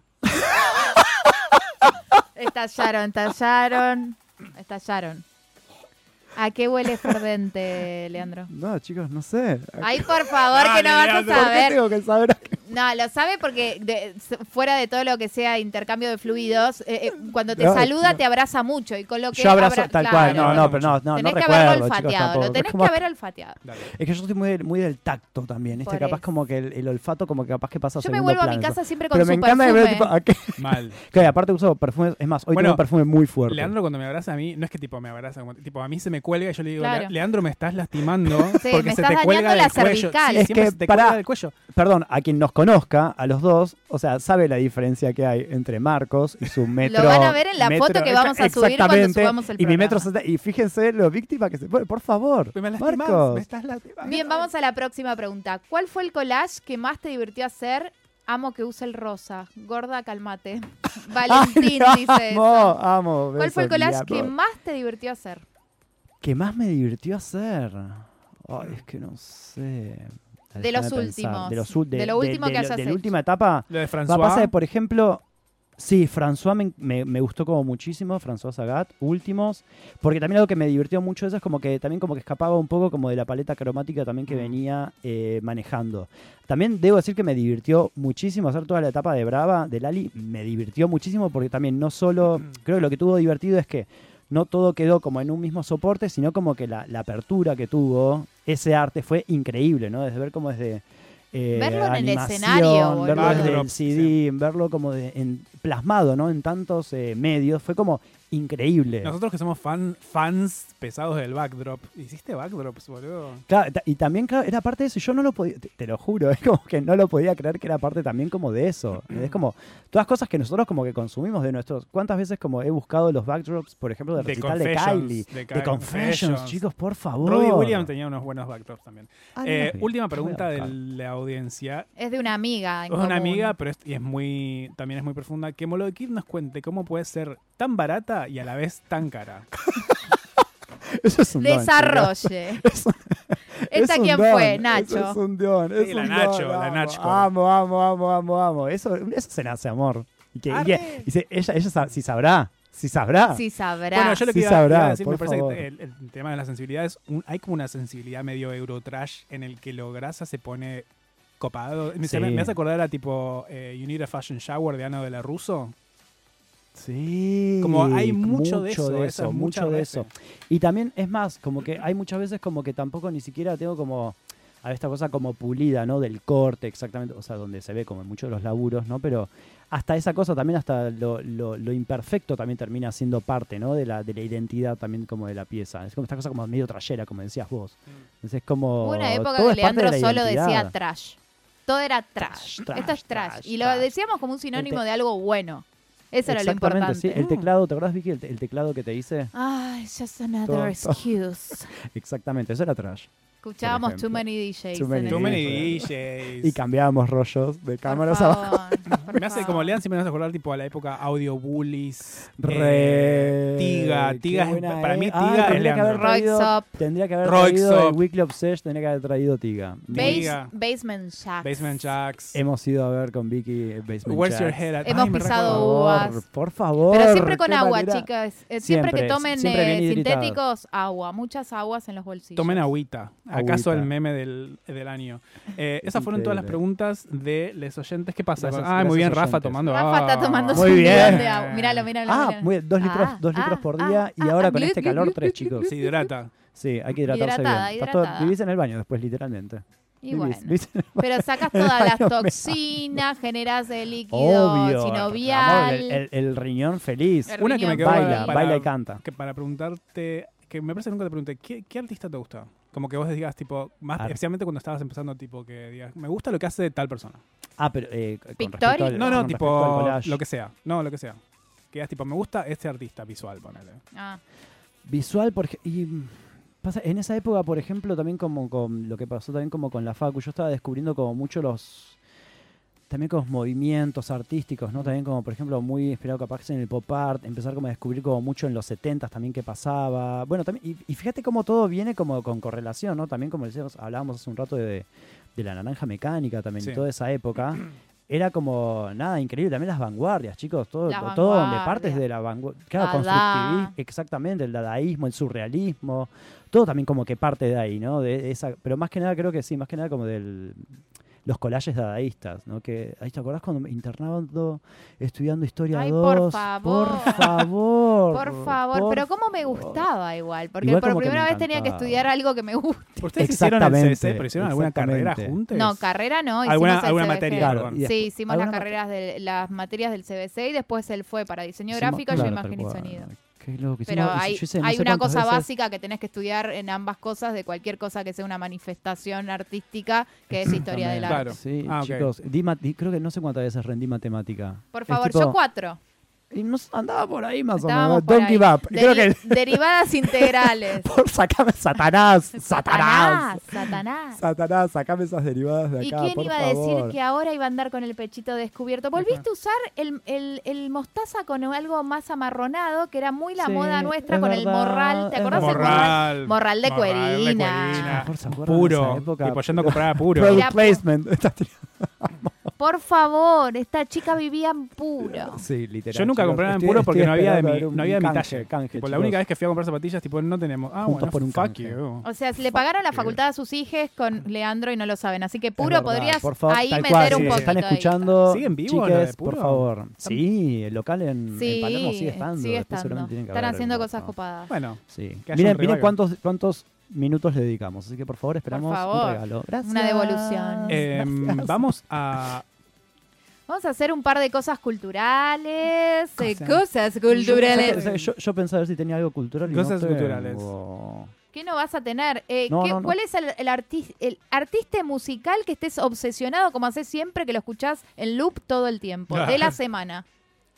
S7: Estallaron. ¿A qué huele Ferdente, Leandro?
S6: No, chicos, no sé.
S7: Ay, por favor, que no vas a
S8: Leandro.
S6: ¿Por qué
S7: saber.
S6: tengo que saber?
S7: No, lo sabe porque fuera de todo lo que sea intercambio de fluidos, cuando te
S6: No,
S7: saluda
S6: no.
S7: te abraza mucho y con lo que
S6: Yo abrazo
S7: abra-
S6: tal
S7: claro.
S6: cual. No, pero no
S7: tenés que
S6: recuerdo,
S7: haberlo
S6: chicos,
S7: olfateado,
S6: tampoco.
S7: lo tenés
S6: Es como-
S7: que haber olfateado.
S8: Dale.
S6: Es que yo soy muy del tacto también, ¿viste?
S7: Por
S6: Capaz
S7: eso.
S6: como que el olfato como que capaz que pasa a
S7: Yo me
S6: segundo
S7: vuelvo a mi
S6: plano.
S7: casa siempre con
S6: Pero
S7: su
S6: me encanta
S7: perfume.
S6: ver tipo, ¿a qué?
S8: Mal.
S6: Que aparte uso perfumes, es más, hoy
S8: Bueno,
S6: tengo un perfume muy fuerte.
S8: Leandro cuando me abraza a mí, no es que tipo me abraza, como, tipo a mí se me cuelga y yo le digo,
S7: Claro.
S8: Leandro, me estás lastimando
S7: Sí,
S8: porque
S7: me
S8: se
S7: estás
S8: te cuelga
S7: dañando
S8: del
S7: la
S8: cuello.
S7: cervical.
S8: Sí,
S6: Es
S8: siempre
S6: que,
S8: se te
S6: pará.
S8: cuelga del cuello.
S6: Perdón, a quien nos conozca, a los dos, o sea, sabe la diferencia que hay entre Marcos y su metro.
S7: Lo van a ver en la foto que vamos a subir cuando
S6: exactamente,
S7: subamos el
S6: y mi metro
S7: programa.
S6: 60, y fíjense lo víctima que se pone, por favor.
S8: Me lastimás,
S6: Marcos.
S8: me estás lastimando.
S7: Bien, vamos a la próxima pregunta. ¿Cuál fue el collage que más te divirtió hacer? Amo que use el rosa. Gorda, calmate. Valentín
S6: Ay,
S7: dice eso.
S6: amo.
S7: ¿Cuál fue el
S6: besos,
S7: collage que
S6: diablo.
S7: más te divirtió hacer?
S6: ¿Qué más me divirtió hacer? Ay, es que no sé.
S7: De los
S6: Déjame pensar.
S7: últimos.
S6: De
S7: De lo último que hayas
S6: de la
S7: hecho.
S6: última etapa.
S8: Lo de
S6: Va,
S8: François.
S6: pasa que, por ejemplo, sí, François me gustó como muchísimo, François Sagat, últimos, porque también algo que me divirtió mucho eso es como que también como que escapaba un poco como de la paleta cromática también que venía manejando. También debo decir que me divirtió muchísimo hacer toda la etapa de Brava, de Lali, me divirtió muchísimo porque también no solo, creo que lo que tuvo divertido es que no todo quedó como en un mismo soporte, sino como que la apertura que tuvo ese arte fue increíble, ¿no? Desde ver como desde
S7: Verlo en el
S6: animación,
S7: escenario,
S6: verlo
S7: boludo.
S6: desde el
S8: Backdrops,
S6: CD, verlo como plasmado, ¿no? En tantos medios, fue como increíble.
S8: Nosotros que somos fans pesados del backdrop. ¿Hiciste backdrops, boludo?
S6: Claro, y también, claro, era parte de eso. Yo no lo podía, te lo juro, es como que no lo podía creer que era parte también como de eso. Es como todas cosas que nosotros como que consumimos de nuestros. ¿Cuántas veces como he buscado los backdrops, por ejemplo, de recital de Kylie? De Confessions, chicos, por favor.
S8: Robbie Williams tenía unos buenos backdrops también.
S6: Ah,
S8: Última
S6: voy a
S8: pregunta de
S6: buscar.
S8: la audiencia.
S7: Es de una amiga.
S8: Es una amiga, pero también es muy profunda. Que Molodikid nos cuente cómo puede ser tan barata y a la vez tan cara.
S6: Eso es un don, chicos.
S7: Desarrolle. ¿Esta
S6: Es un
S7: quién
S6: don,
S7: fue?
S6: eso
S7: Nacho.
S6: es un don.
S8: Sí,
S6: Es
S8: la
S6: un
S8: Nacho,
S6: don,
S8: la
S6: amo,
S8: Nacho.
S6: Amo. Eso se nace amor. Ella sí sabrá.
S7: Sí sabrá.
S8: Bueno, yo lo que
S6: Sí
S8: iba
S6: sabrá,
S8: a decir, me
S6: por
S8: parece
S6: favor.
S8: que el tema de la sensibilidad hay como una sensibilidad medio Eurotrash en el que lo grasa se pone copado.
S6: Sí.
S8: Me hace acordar a tipo You Need a Fashion Shower de Ano de la Russo.
S6: Sí.
S8: Como hay mucho de eso, esa es
S6: mucho
S8: mucha
S6: de
S8: refe.
S6: eso. Y también, es más, como que hay muchas veces como que tampoco ni siquiera tengo como a esta cosa como pulida, ¿no? Del corte, exactamente, o sea, donde se ve como en muchos de los laburos, ¿no? Pero hasta esa cosa también, hasta lo imperfecto también termina siendo parte, ¿no? De la identidad también como de la pieza. Es como esta cosa como medio trashera, como decías vos. Entonces es como...
S7: Hubo una época
S6: todo
S7: que
S6: es parte de
S7: Leandro
S6: la
S7: solo
S6: identidad.
S7: decía trash. Todo era trash.
S6: Trash,
S7: Esto es trash.
S6: trash,
S7: Y lo
S6: trash.
S7: decíamos como un sinónimo
S6: El te-
S7: de algo bueno. Eso era lo
S6: Exactamente,
S7: importante.
S6: sí. El teclado, ¿te acordás, Vicky? El teclado que te hice.
S7: Ay, just another
S6: Todo.
S7: excuse.
S6: Exactamente, eso era trash.
S7: Escuchábamos
S6: ejemplo.
S7: Too Many DJs.
S6: Too Many
S7: en
S8: Too
S7: el-
S8: many
S6: Sí.
S8: DJs.
S6: Y cambiábamos rollos de
S7: Por
S6: cámaras abajo.
S7: favor,
S8: Me hace como Lean, siempre me hace acordar tipo a la época Audio Bullies.
S6: Re.
S8: Tiga.
S6: Qué
S8: Tiga es,
S6: buena,
S8: para mí
S6: Ah,
S8: Tiga es
S6: tendría que haber
S8: Leandro.
S6: traído,
S7: Roixop.
S6: tendría que haber
S8: Roixop.
S6: traído el Weekly Obsession, tendría que haber traído Tiga.
S8: Tiga.
S7: Basement Shacks.
S8: Basement Jacks.
S6: Hemos ido a ver con Vicky Basement
S8: Where's Your
S6: Jacks.
S8: Head at?
S7: Hemos
S8: Ay, me
S7: pisado
S8: recuerdo.
S7: uvas.
S6: Por favor.
S7: Pero siempre con
S6: qué
S7: agua,
S6: manera.
S7: chicas. Siempre que tomen
S6: siempre bien hidratado.
S7: sintéticos, agua. Muchas aguas en los bolsillos.
S8: Tomen agüita. ¿Acaso
S6: Agüita.
S8: el meme del año? Esas fueron todas las
S6: Increíble.
S8: preguntas de los oyentes. ¿Qué pasa?
S6: Gracias,
S8: Muy bien,
S6: gracias,
S8: Rafa
S6: oyentes.
S8: tomando
S7: Rafa está
S8: agua.
S7: tomando
S6: Muy
S7: un
S6: bien.
S7: bidón de agua. Míralo.
S6: Muy bien, 2 litros por día y ahora con este calor 3, chicos.
S8: Se hidrata.
S6: Sí, hay que hidratarse
S7: Hidratada,
S6: bien. Estás todo-
S7: hidratada.
S6: vivís en el baño después, literalmente.
S7: Y bueno.
S6: Vivís en el baño.
S7: Pero sacas
S6: El
S7: todas las
S6: baño
S7: toxinas, generas el líquido
S6: Obvio.
S7: sinovial.
S6: Amor, el riñón feliz.
S7: El
S8: Una que me
S7: riñón
S8: quedó
S6: Baila,
S8: para-
S6: baila y canta.
S8: Que para preguntarte, que me parece que nunca te pregunté, ¿qué artista te gusta? Como que vos digas, tipo, más especialmente cuando estabas empezando, tipo, que digas, me gusta lo que hace tal persona.
S6: Ah, pero con
S7: Pictorial.
S6: respecto al-
S8: No,
S6: con respecto al
S8: tipo,
S6: collage.
S8: lo que sea. No, lo que sea. Que digas, tipo, me gusta este artista visual, ponele.
S7: Ah,
S6: Visual, pasa, en esa época, por ejemplo, también como con lo que pasó también como con la Facu, yo estaba descubriendo como mucho también con los movimientos artísticos, ¿no? También como, por ejemplo, muy inspirado capaz en el pop art, empezar como a descubrir como mucho en los 70s también qué pasaba. Bueno, también, y fíjate cómo todo viene como con correlación, ¿no? También como decíamos, hablábamos hace un rato de la naranja mecánica también,
S8: Sí.
S6: y toda esa época. Era como, nada, increíble. También las vanguardias, chicos. Todo
S7: Las
S6: donde
S7: vanguardias.
S6: partes de la vanguardia. Claro,
S7: Dada.
S6: constructivismo, exactamente, el dadaísmo, el surrealismo. Todo también como que parte de ahí, ¿no? De esa, pero más que nada, creo que sí, más que nada como los collages dadaístas, ¿no? Que ahí te acordás cuando me internando estudiando historia
S7: Ay,
S6: 2.
S7: por favor.
S6: Por favor.
S7: por favor, pero cómo me
S6: favor.
S7: gustaba igual, porque
S6: Igual
S7: por
S6: como que
S7: primera
S6: me
S7: vez tenía que
S6: encantaba.
S7: estudiar algo que me guste.
S8: ¿Ustedes hicieron el
S6: Exactamente,
S8: CBC, pero hicieron alguna carrera
S6: exactamente.
S8: juntos?
S7: No, carrera no,
S8: ¿Alguna
S7: hicimos el CBC.
S8: materia?
S6: Claro,
S8: perdón.
S6: y después-
S7: Sí, hicimos las
S6: ¿alguna
S7: carreras de las materias del CBC y después él fue para diseño
S6: Hicimos-
S7: gráfico,
S6: claro,
S7: yo imagen y
S6: tal cual.
S7: sonido.
S6: Qué loco.
S7: Pero
S6: Hicimos-
S7: hay,
S6: yo hice no
S7: hay
S6: sé
S7: una
S6: cuántas
S7: cosa
S6: veces-
S7: básica que tenés que estudiar en ambas cosas, de cualquier cosa que sea una manifestación artística, que es historia del arte.
S8: Claro.
S6: Sí,
S8: Ah, ok.
S6: chicos, creo que no sé cuántas veces rendí matemática.
S7: Por
S6: Es
S7: favor,
S6: tipo-
S7: yo 4.
S6: Y andaba por ahí más
S7: Estábamos
S6: o menos.
S7: por
S6: Don't
S7: ahí.
S6: give up. Creo que
S7: Derivadas integrales.
S6: por sacame Satanás.
S7: Satanás.
S6: Satanás, sacame esas derivadas de acá.
S7: ¿Y quién
S6: por
S7: iba a
S6: favor.
S7: decir que ahora iba a andar con el pechito descubierto? Volviste a usar el mostaza con algo más amarronado, que era muy la
S6: Sí,
S7: moda nuestra,
S6: es
S7: con el
S6: verdad,
S7: morral. ¿Te
S6: es
S7: acordás del
S6: verdad.
S7: morral? Morral de cuerina.
S6: Mejor se acuerdan de
S8: Puro.
S6: esa época.
S8: Tipo, yendo a comprar a puro.
S6: Product
S7: Era-
S6: placement.
S7: Por favor, esta chica vivía en puro.
S6: Sí, literal.
S8: Yo nunca
S6: chicos.
S8: compré nada en
S6: Estoy-
S8: puro porque
S6: estoy
S8: no había de
S6: esperando
S8: mi,
S6: a ver un
S8: no había de mi
S6: canje,
S8: talle.
S6: canje,
S8: Tipo, la
S6: chicos.
S8: única vez que fui a comprar zapatillas, tipo, no tenemos. Ah,
S6: Juntos
S8: bueno,
S6: por un
S8: fuck
S6: canje.
S8: you.
S7: O sea, le pagaron la facultad a sus hijos con Leandro y no lo saben. Así que
S6: Es
S7: puro
S6: verdad,
S7: podrías
S6: por favor,
S7: ahí
S6: tal
S7: meter
S6: cual,
S7: un
S6: si
S7: poquito.
S6: están
S7: ahí.
S6: escuchando,
S8: ¿Siguen vivo lo de
S6: chiques, por
S8: Puro?
S6: favor. Sí, el local en
S7: Sí,
S6: Palermo sigue estando.
S7: sigue
S6: después
S7: estando.
S6: seguramente tienen que
S7: Están
S6: haber
S7: haciendo
S6: algo,
S7: cosas
S6: ¿no?
S7: copadas.
S8: Bueno,
S6: Sí.
S8: Que haya
S6: Miren,
S8: un
S6: miren
S8: revival.
S6: cuántos minutos le dedicamos. Así que por favor esperamos
S7: Por favor,
S6: un regalo. Gracias.
S7: una devolución.
S6: Gracias.
S8: vamos a.
S7: Vamos a hacer un par de cosas culturales. Cosas
S6: Yo,
S7: culturales.
S6: yo pensaba a ver si tenía algo cultural. Y
S8: Cosas
S6: no
S8: culturales.
S6: tengo.
S7: ¿Qué no vas a tener?
S6: No, no.
S7: ¿Cuál es el artista musical que estés obsesionado, como haces siempre, que lo escuchás en loop todo el tiempo, de la semana?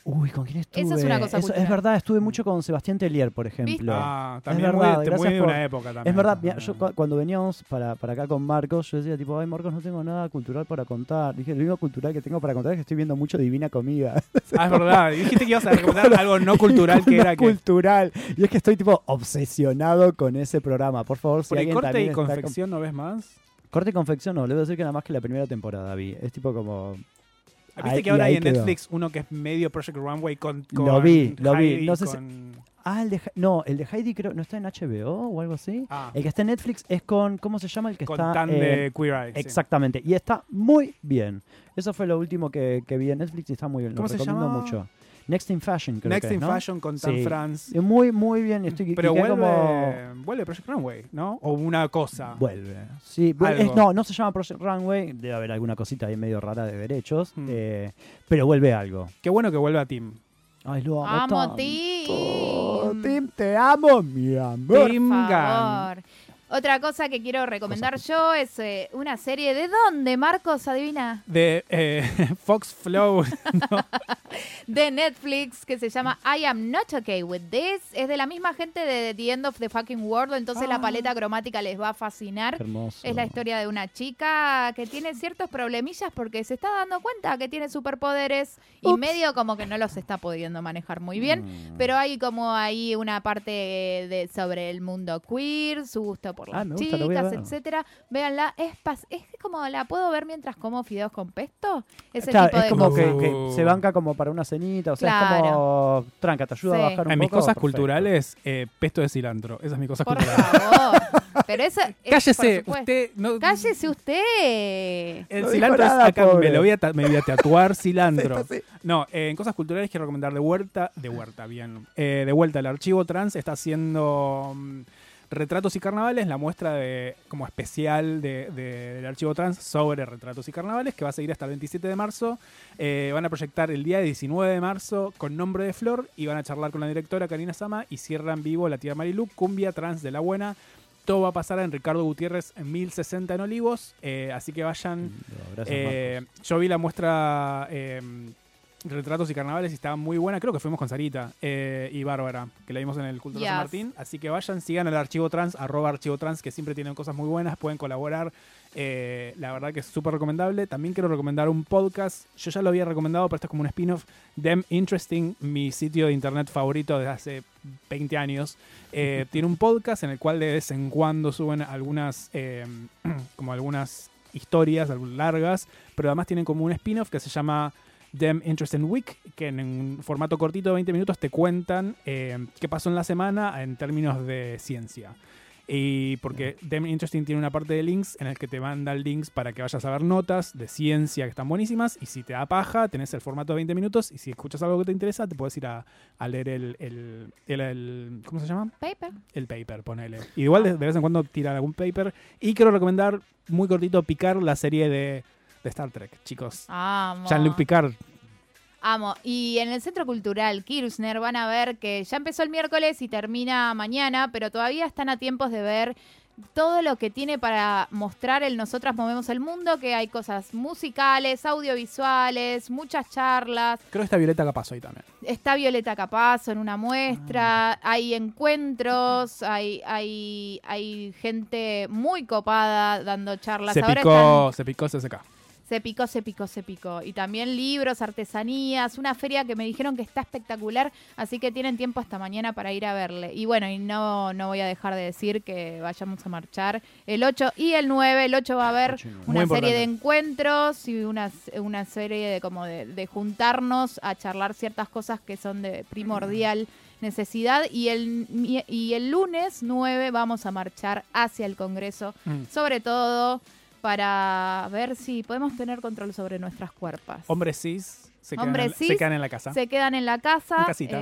S6: Uy, ¿con quién estuve?
S7: Esa es una cosa cultural.
S6: Es verdad, estuve mucho con Sebastián Tellier, por ejemplo.
S7: ¿Viste?
S8: Ah,
S6: Es
S8: también
S6: verdad,
S8: muy de
S6: gracias
S8: una época también.
S6: Es verdad, mira, yo cuando veníamos para acá con Marcos, yo decía tipo, ay Marcos, no tengo nada cultural para contar. Dije, lo único cultural que tengo para contar es que estoy viendo mucho Divina Comida.
S8: Ah, es verdad. Dijiste que ibas a recomendar algo no cultural que era que...
S6: cultural. Y es que estoy tipo obsesionado con ese programa. Por favor, si
S8: ¿Por el
S6: alguien
S8: corte
S6: también
S8: y
S6: está con-
S8: confección no ves más?
S6: Corte y confección no, le voy a decir que nada más que la primera temporada vi. Es tipo como...
S8: ¿Viste que
S6: y
S8: ahora hay
S6: ahí
S8: en
S6: quedó.
S8: Netflix uno que es medio Project Runway con
S6: Lo vi.
S8: Heidi,
S6: No sé
S8: con...
S6: Ah, el de Heidi creo, ¿no está en HBO o algo así?
S8: Ah,
S6: El que está en Netflix es con, ¿cómo se llama? El que
S8: con
S6: está
S8: Tan
S6: en-
S8: de Queer Eye. sí.
S6: Exactamente, y está muy bien. Eso fue lo último que vi en Netflix y está muy bien, lo
S8: ¿Cómo se
S6: recomiendo
S8: llama?
S6: mucho. Next in Fashion, creo
S8: Next
S6: que
S8: in
S6: ¿no?
S8: Fashion con Tan
S6: Sí.
S8: France.
S6: Muy, muy bien. Estoy,
S8: Pero
S6: y quedé
S8: vuelve Project Runway, ¿no? O una cosa.
S6: Vuelve. Sí,
S8: Algo.
S6: no se llama Project Runway, debe haber alguna cosita ahí medio rara de derechos,
S8: Hmm.
S6: pero vuelve algo.
S8: Qué bueno que vuelve a Tim.
S6: Ay, lo amo
S7: Amo,
S6: tanto.
S7: Tim.
S6: Tim, te amo, mi amor.
S8: Tim
S7: Por
S8: Gunn.
S7: favor. Otra cosa que quiero recomendar yo es una serie. ¿De dónde, Marcos? Adivina.
S8: De Fox Flow.
S7: De Netflix, que se llama I Am Not Okay With This. Es de la misma gente de The End of the Fucking World, entonces la paleta cromática les va a fascinar.
S6: Qué hermoso.
S7: Es la historia de una chica que tiene ciertos problemillas porque se está dando cuenta que tiene superpoderes y medio como que no los está pudiendo manejar muy bien. Pero hay como ahí una parte sobre el mundo queer, su gusto por las
S6: Me gusta, lo voy a
S7: chicas,
S6: ver.
S7: etcétera. Véanla, es como la puedo ver mientras como fideos con pesto. Ese
S6: Claro,
S7: tipo
S6: es
S7: de
S6: como
S7: cosas.
S6: que se banca como para una cenita, o sea, es
S7: Claro.
S6: como tranca, te ayuda
S7: Sí.
S6: a bajar un poco.
S8: En mis cosas
S6: perfecto.
S8: culturales, pesto de cilantro. Esa es mi cosa
S7: Por
S8: cultural.
S7: favor. Pero eso es,
S8: Cállese,
S7: por supuesto.
S8: usted. No,
S7: Cállese usted.
S8: El
S6: No
S8: cilantro
S6: dijo
S8: es
S6: nada,
S8: acá,
S6: pobre.
S8: me voy a tatuar cilantro.
S6: Sí.
S8: No, en cosas culturales quiero recomendar de vuelta, bien. De vuelta, el Archivo Trans está haciendo Retratos y Carnavales, la muestra como especial del Archivo Trans sobre Retratos y Carnavales, que va a seguir hasta el 27 de marzo. Van a proyectar el día 19 de marzo con Nombre de Flor y van a charlar con la directora Karina Sama y cierran vivo La Tía Marilu, Cumbia Trans de la Buena. Todo va a pasar en Ricardo Gutiérrez en 1060 en Olivos, así que vayan.
S6: Gracias,
S8: Yo vi la muestra Retratos y Carnavales y estaba muy buena. Creo que fuimos con Sarita y Bárbara, que la vimos en el Cultural San
S7: Yes.
S8: Martín. Así que vayan, sigan el Archivo Trans, @archivotrans, que siempre tienen cosas muy buenas, pueden colaborar. La verdad que es súper recomendable. También quiero recomendar un podcast. Yo ya lo había recomendado, pero esto es como un spin-off. Them Interesting, mi sitio de internet favorito desde hace 20 años. Tiene un podcast en el cual de vez en cuando suben algunas historias largas, pero además tienen como un spin-off que se llama Them Interesting Week, que en un formato cortito de 20 minutos te cuentan qué pasó en la semana en términos de ciencia. Y porque Them Interesting tiene una parte de links en el que te mandan links para que vayas a ver notas de ciencia que están buenísimas, y si te da paja tenés el formato de 20 minutos, y si escuchas algo que te interesa te puedes ir a leer el ¿cómo se llama?
S7: Paper.
S8: El paper, ponele. Y igual de vez en cuando tiran algún paper. Y quiero recomendar muy cortito Picard, la serie de Star Trek, chicos.
S7: Amo.
S8: Jean-Luc Picard.
S7: Amo. Y en el Centro Cultural Kirchner van a ver que ya empezó el miércoles y termina mañana, pero todavía están a tiempos de ver todo lo que tiene para mostrar el Nosotras Movemos el Mundo, que hay cosas musicales, audiovisuales, muchas charlas.
S8: Creo que está Violeta Capazo ahí también.
S7: Está Violeta Capazo en una muestra, hay encuentros, hay gente muy copada dando charlas.
S8: Se
S7: Ahora
S8: picó CCK.
S7: Se picó. Y también libros, artesanías, una feria que me dijeron que está espectacular, así que tienen tiempo hasta mañana para ir a verle. Y bueno, y no voy a dejar de decir que vayamos a marchar el 8 y el 9. El 8 va a haber
S8: Muy
S7: una serie
S8: importante.
S7: de encuentros y una serie de juntarnos a charlar ciertas cosas que son de primordial necesidad. Y el lunes 9 vamos a marchar hacia el Congreso, sobre todo para ver si podemos tener control sobre nuestras cuerpos.
S8: Hombres cis se
S7: Hombres cis
S8: quedan en la casa.
S7: Se quedan en la casa.
S8: En casita.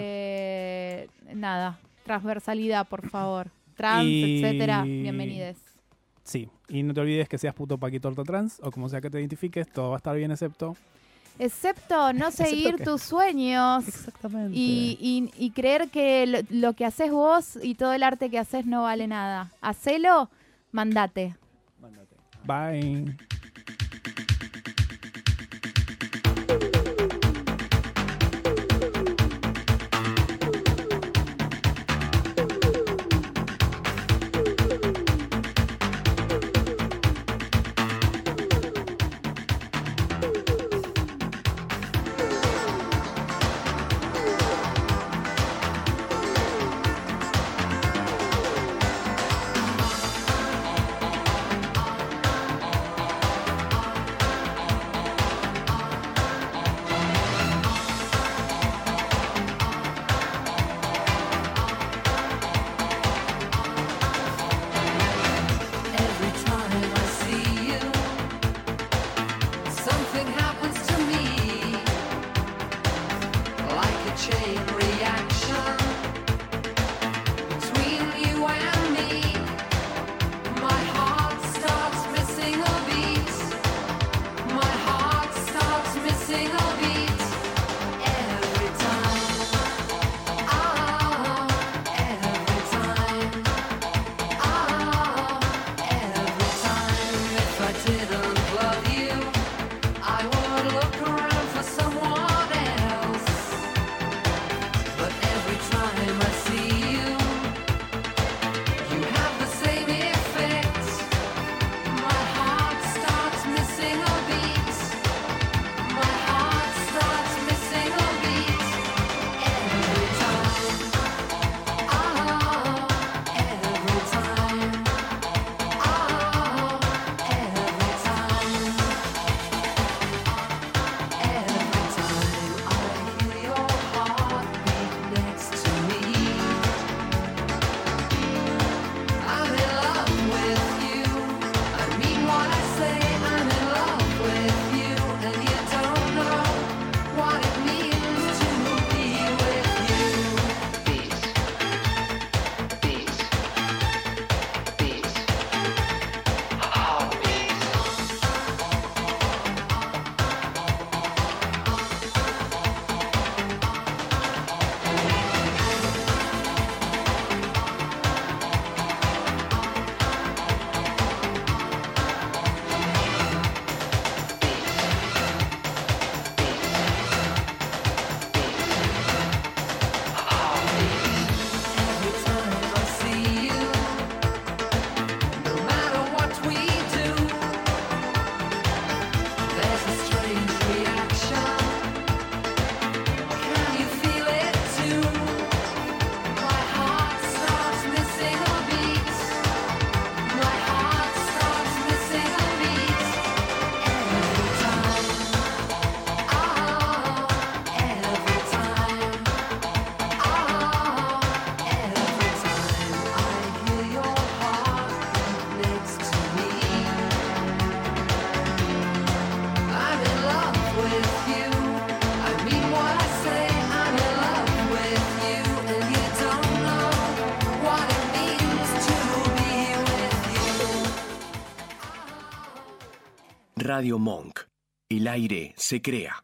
S7: Nada, transversalidad, por favor. Trans,
S8: Y-
S7: etcétera. Bienvenides.
S8: Sí, y no te olvides que seas puto paquitorto trans o como sea que te identifiques, todo va a estar bien excepto
S7: Excepto no seguir
S8: que-
S7: tus sueños
S6: Exactamente.
S7: y creer que lo que haces vos y todo el arte que haces no vale nada. Hacelo, mandate.
S8: Bye.
S1: Radio Monk. El aire se crea.